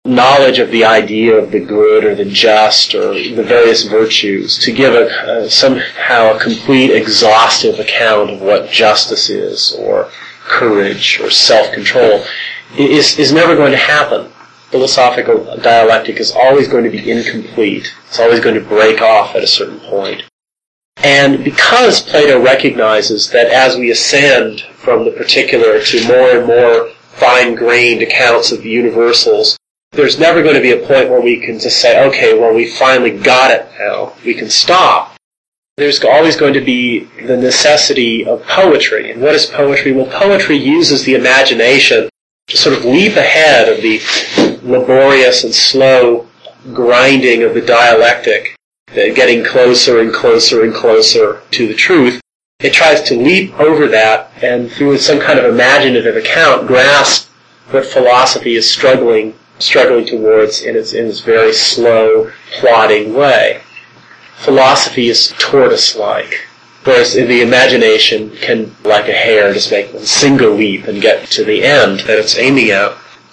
S1: knowledge of the idea of the good or the just or the various virtues, to give somehow a complete, exhaustive account of what justice is, or courage, or self-control, is never going to happen. Philosophical dialectic is always going to be incomplete. It's always going to break off at a certain point. And because Plato recognizes that as we ascend from the particular to more and more fine-grained accounts of the universals, there's never going to be a point where we can just say, okay, well, we finally got it now. We can stop. There's always going to be the necessity of poetry. And what is poetry? Well, poetry uses the imagination to sort of leap ahead of the laborious and slow grinding of the dialectic, getting closer and closer and closer to the truth. It tries to leap over that and through some kind of imaginative account grasp what philosophy is struggling towards in its very slow, plodding way. Philosophy is tortoise-like, whereas the imagination can, like a hare, just make a single leap and get to the end that it's aiming at.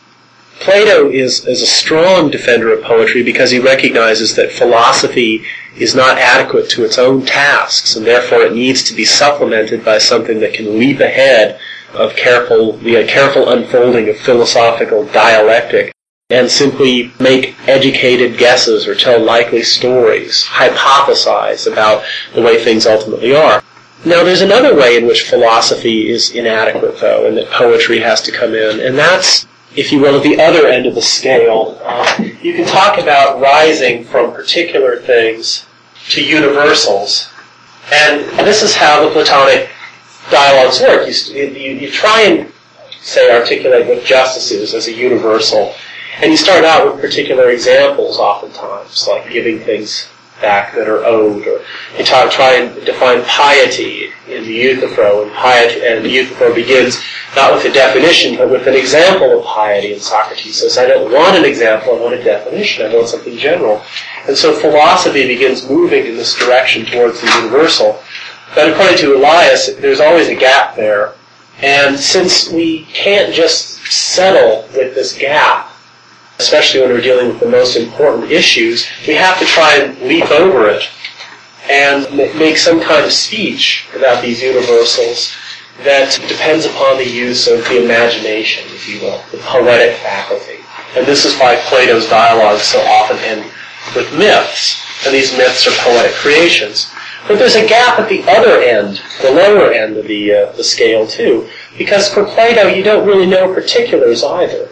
S1: Plato is a strong defender of poetry because he recognizes that philosophy is not adequate to its own tasks, and therefore it needs to be supplemented by something that can leap ahead of the careful unfolding of philosophical dialectic and simply make educated guesses or tell likely stories, hypothesize about the way things ultimately are. Now, there's another way in which philosophy is inadequate, though, and that poetry has to come in, and that's, if you will, at the other end of the scale. You can talk about rising from particular things to universals, and this is how the Platonic dialogues work. You try and, say, articulate what justice is as a universal, and you start out with particular examples oftentimes, like giving things back that are owed, or you try and define piety in the Euthyphro, and the Euthyphro begins not with a definition, but with an example of piety, and Socrates says, I don't want an example, I want a definition, I want something general. And so philosophy begins moving in this direction towards the universal. But according to Elias, there's always a gap there, and since we can't just settle with this gap, especially when we're dealing with the most important issues, we have to try and leap over it and make some kind of speech about these universals that depends upon the use of the imagination, if you will, the poetic faculty. And this is why Plato's dialogues so often end with myths, and these myths are poetic creations. But there's a gap at the other end, the lower end of the scale too, because for Plato you don't really know particulars either.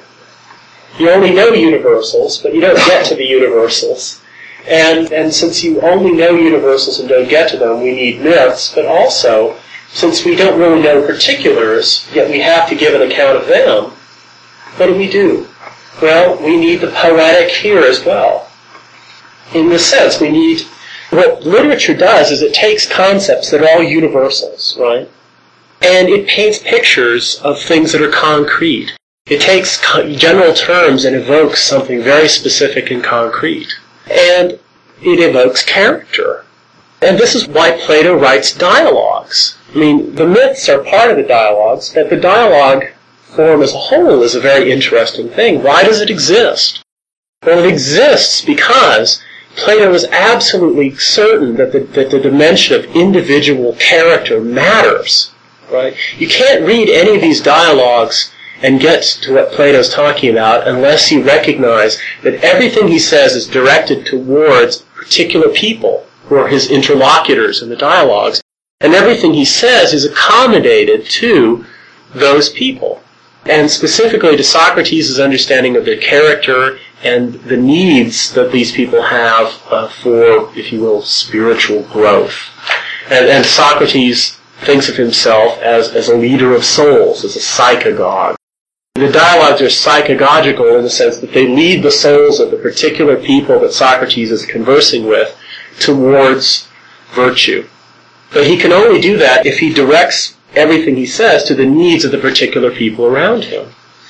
S1: You only know universals, but you don't get to the universals. And since you only know universals and don't get to them, we need myths, but also, since we don't really know particulars, yet we have to give an account of them, what do? Well, we need the poetic here as well. In this sense, what literature does is it takes concepts that are all universals, right? And it paints pictures of things that are concrete. It takes general terms and evokes something very specific and concrete. And it evokes character. And this is why Plato writes dialogues. I mean, the myths are part of the dialogues, but the dialogue form as a whole is a very interesting thing. Why does it exist? Well, it exists because Plato is absolutely certain that the dimension of individual character matters. Right? You can't read any of these dialogues and get to what Plato's talking about unless you recognize that everything he says is directed towards particular people who are his interlocutors in the dialogues, and everything he says is accommodated to those people, and specifically to Socrates' understanding of their character and the needs that these people have for, if you will, spiritual growth. And Socrates thinks of himself as a leader of souls, as a psychagogue. The dialogues are psychagogical in the sense that they lead the souls of the particular people that Socrates is conversing with towards virtue. But he can only do that if he directs everything he says to the needs of the particular people around him.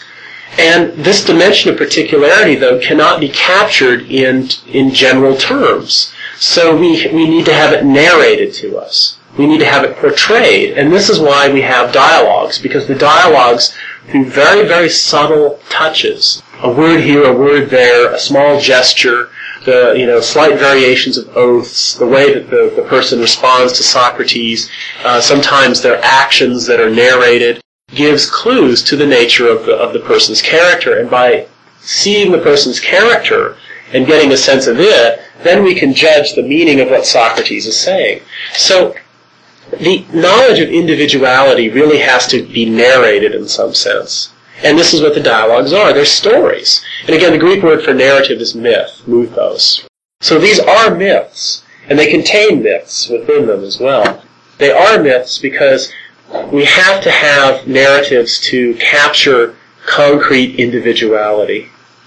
S1: And this dimension of particularity, though, cannot be captured in general terms. So we need to have it narrated to us. we need to have it portrayed. And this is why we have dialogues, because the dialogues, through very, very subtle touches, a word here, a word there, a small gesture, the slight variations of oaths, the way that the person responds to Socrates, sometimes their actions that are narrated, gives clues to the nature of the person's character. And by seeing the person's character and getting a sense of it, then we can judge the meaning of what Socrates is saying. So the knowledge of individuality really has to be narrated in some sense. And this is what the dialogues are. They're stories. And again, the Greek word for narrative is myth, mythos. So these are myths, and they contain myths within them as well. They are myths because we have to have narratives to capture concrete individuality.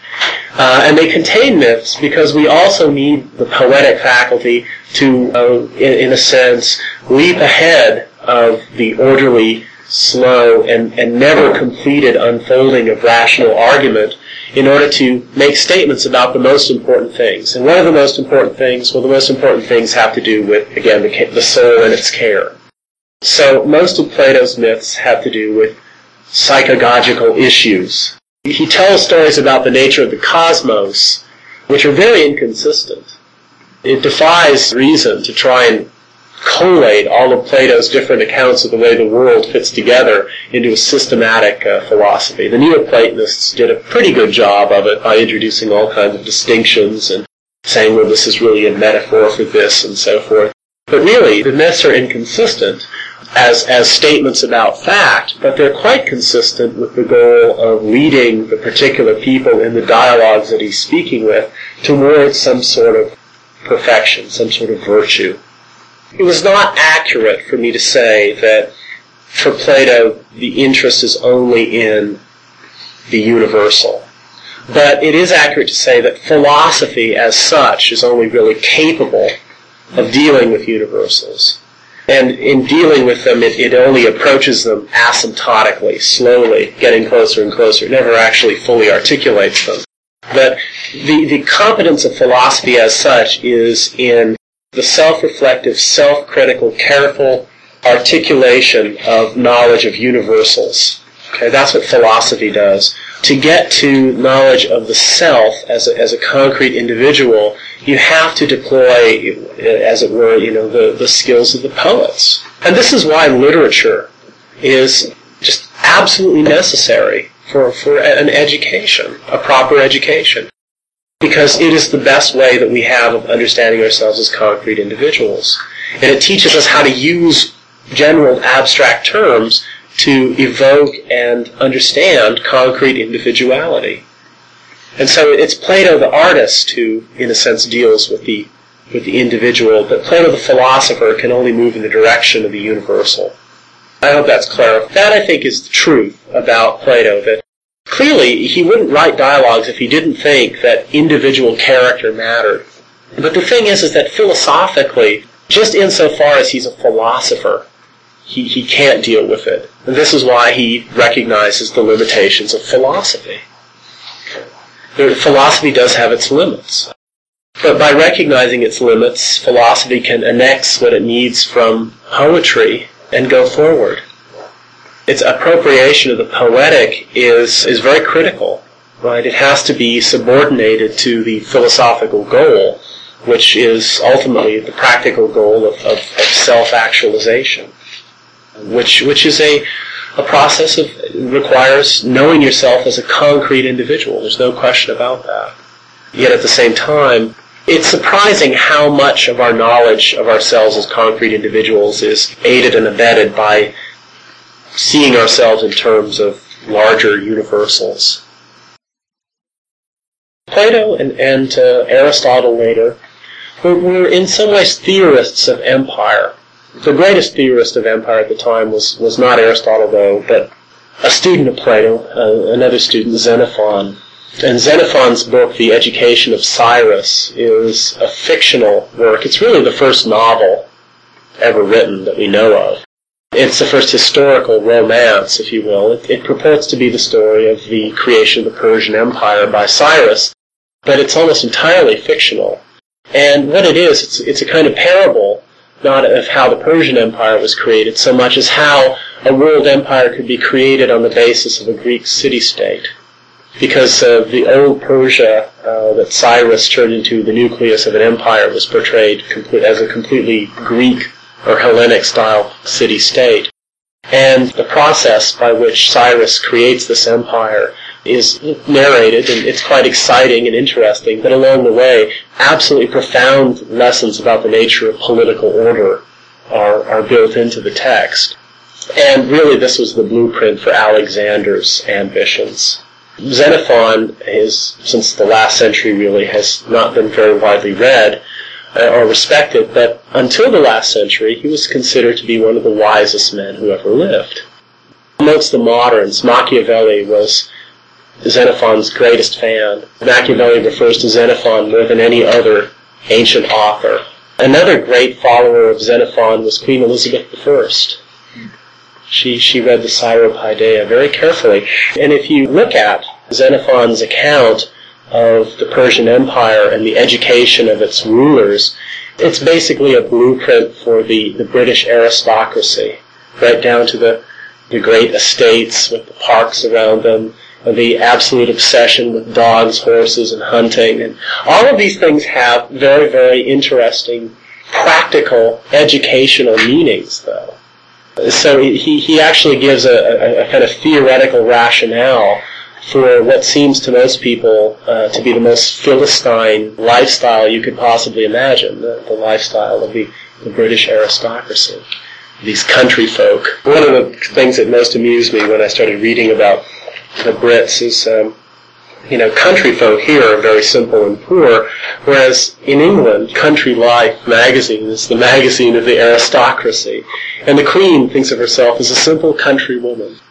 S1: And they contain myths because we also need the poetic faculty to, in a sense, leap ahead of the orderly, slow, and never completed unfolding of rational argument in order to make statements about the most important things. And what are the most important things? Well, the most important things have to do with, again, the soul and its care. So most of Plato's myths have to do with psychogogical issues. He tells stories about the nature of the cosmos, which are very inconsistent. It defies reason to try and collate all of Plato's different accounts of the way the world fits together into a systematic philosophy. The Neoplatonists did a pretty good job of it by introducing all kinds of distinctions and saying, well, this is really a metaphor for this and so forth. But really, the myths are inconsistent as statements about fact, but they're quite consistent with the goal of leading the particular people in the dialogues that he's speaking with towards some sort of perfection, some sort of virtue. It was not accurate for me to say that for Plato the interest is only in the universal. But it is accurate to say that philosophy as such is only really capable of dealing with universals. And in dealing with them, it only approaches them asymptotically, slowly, getting closer and closer. It never actually fully articulates them. But the competence of philosophy as such is in the self-reflective, self-critical, careful articulation of knowledge of universals. Okay, that's what philosophy does. To get to knowledge of the self as a concrete individual, you have to deploy, as it were, the skills of the poets. And this is why literature is just absolutely necessary for an education, a proper education. Because it is the best way that we have of understanding ourselves as concrete individuals. And it teaches us how to use general abstract terms to evoke and understand concrete individuality. And so it's Plato the artist who, in a sense, deals with the individual, but Plato the philosopher can only move in the direction of the universal. I hope that's clear. That, I think, is the truth about Plato, that clearly he wouldn't write dialogues if he didn't think that individual character mattered. But the thing is that philosophically, just insofar as he's a philosopher, he can't deal with it. And this is why he recognizes the limitations of philosophy. Philosophy does have its limits. But by recognizing its limits, philosophy can annex what it needs from poetry and go forward. Its appropriation of the poetic is very critical, right? It has to be subordinated to the philosophical goal, which is ultimately the practical goal of self-actualization, which is a process requires knowing yourself as a concrete individual. There's no question about that. Yet at the same time, it's surprising how much of our knowledge of ourselves as concrete individuals is aided and abetted by seeing ourselves in terms of larger universals. Plato and Aristotle later were in some ways theorists of empire. The greatest theorist of empire at the time was not Aristotle, though, but a student of Plato, another student, Xenophon. And Xenophon's book, The Education of Cyrus, is a fictional work. It's really the first novel ever written that we know of. It's the first historical romance, if you will. It purports to be the story of the creation of the Persian Empire by Cyrus, but it's almost entirely fictional. And what it is, it's a kind of parable not of how the Persian Empire was created so much as how a world empire could be created on the basis of a Greek city-state. Because the old Persia that Cyrus turned into the nucleus of an empire was portrayed as a completely Greek or Hellenic-style city-state. And the process by which Cyrus creates this empire is narrated, and it's quite exciting and interesting, but along the way, absolutely profound lessons about the nature of political order are built into the text. And really this was the blueprint for Alexander's ambitions. Xenophon is, since the last century really, has not been very widely read or respected, but until the last century he was considered to be one of the wisest men who ever lived. Amongst the moderns, Machiavelli was Xenophon's greatest fan. Machiavelli refers to Xenophon more than any other ancient author. Another great follower of Xenophon was Queen Elizabeth I. She read the Cyropaideia very carefully. And if you look at Xenophon's account of the Persian Empire and the education of its rulers, it's basically a blueprint for the British aristocracy, right down to the great estates with the parks around them, and the absolute obsession with dogs, horses, and hunting. And all of these things have very, very interesting, practical, educational meanings, though. So he actually gives a kind of theoretical rationale for what seems to most people to be the most Philistine lifestyle you could possibly imagine, the lifestyle of the British aristocracy, these country folk. One of the things that most amused me when I started reading about the Brits is, country folk here are very simple and poor, whereas in England, Country Life magazine is the magazine of the aristocracy, and the Queen thinks of herself as a simple country woman.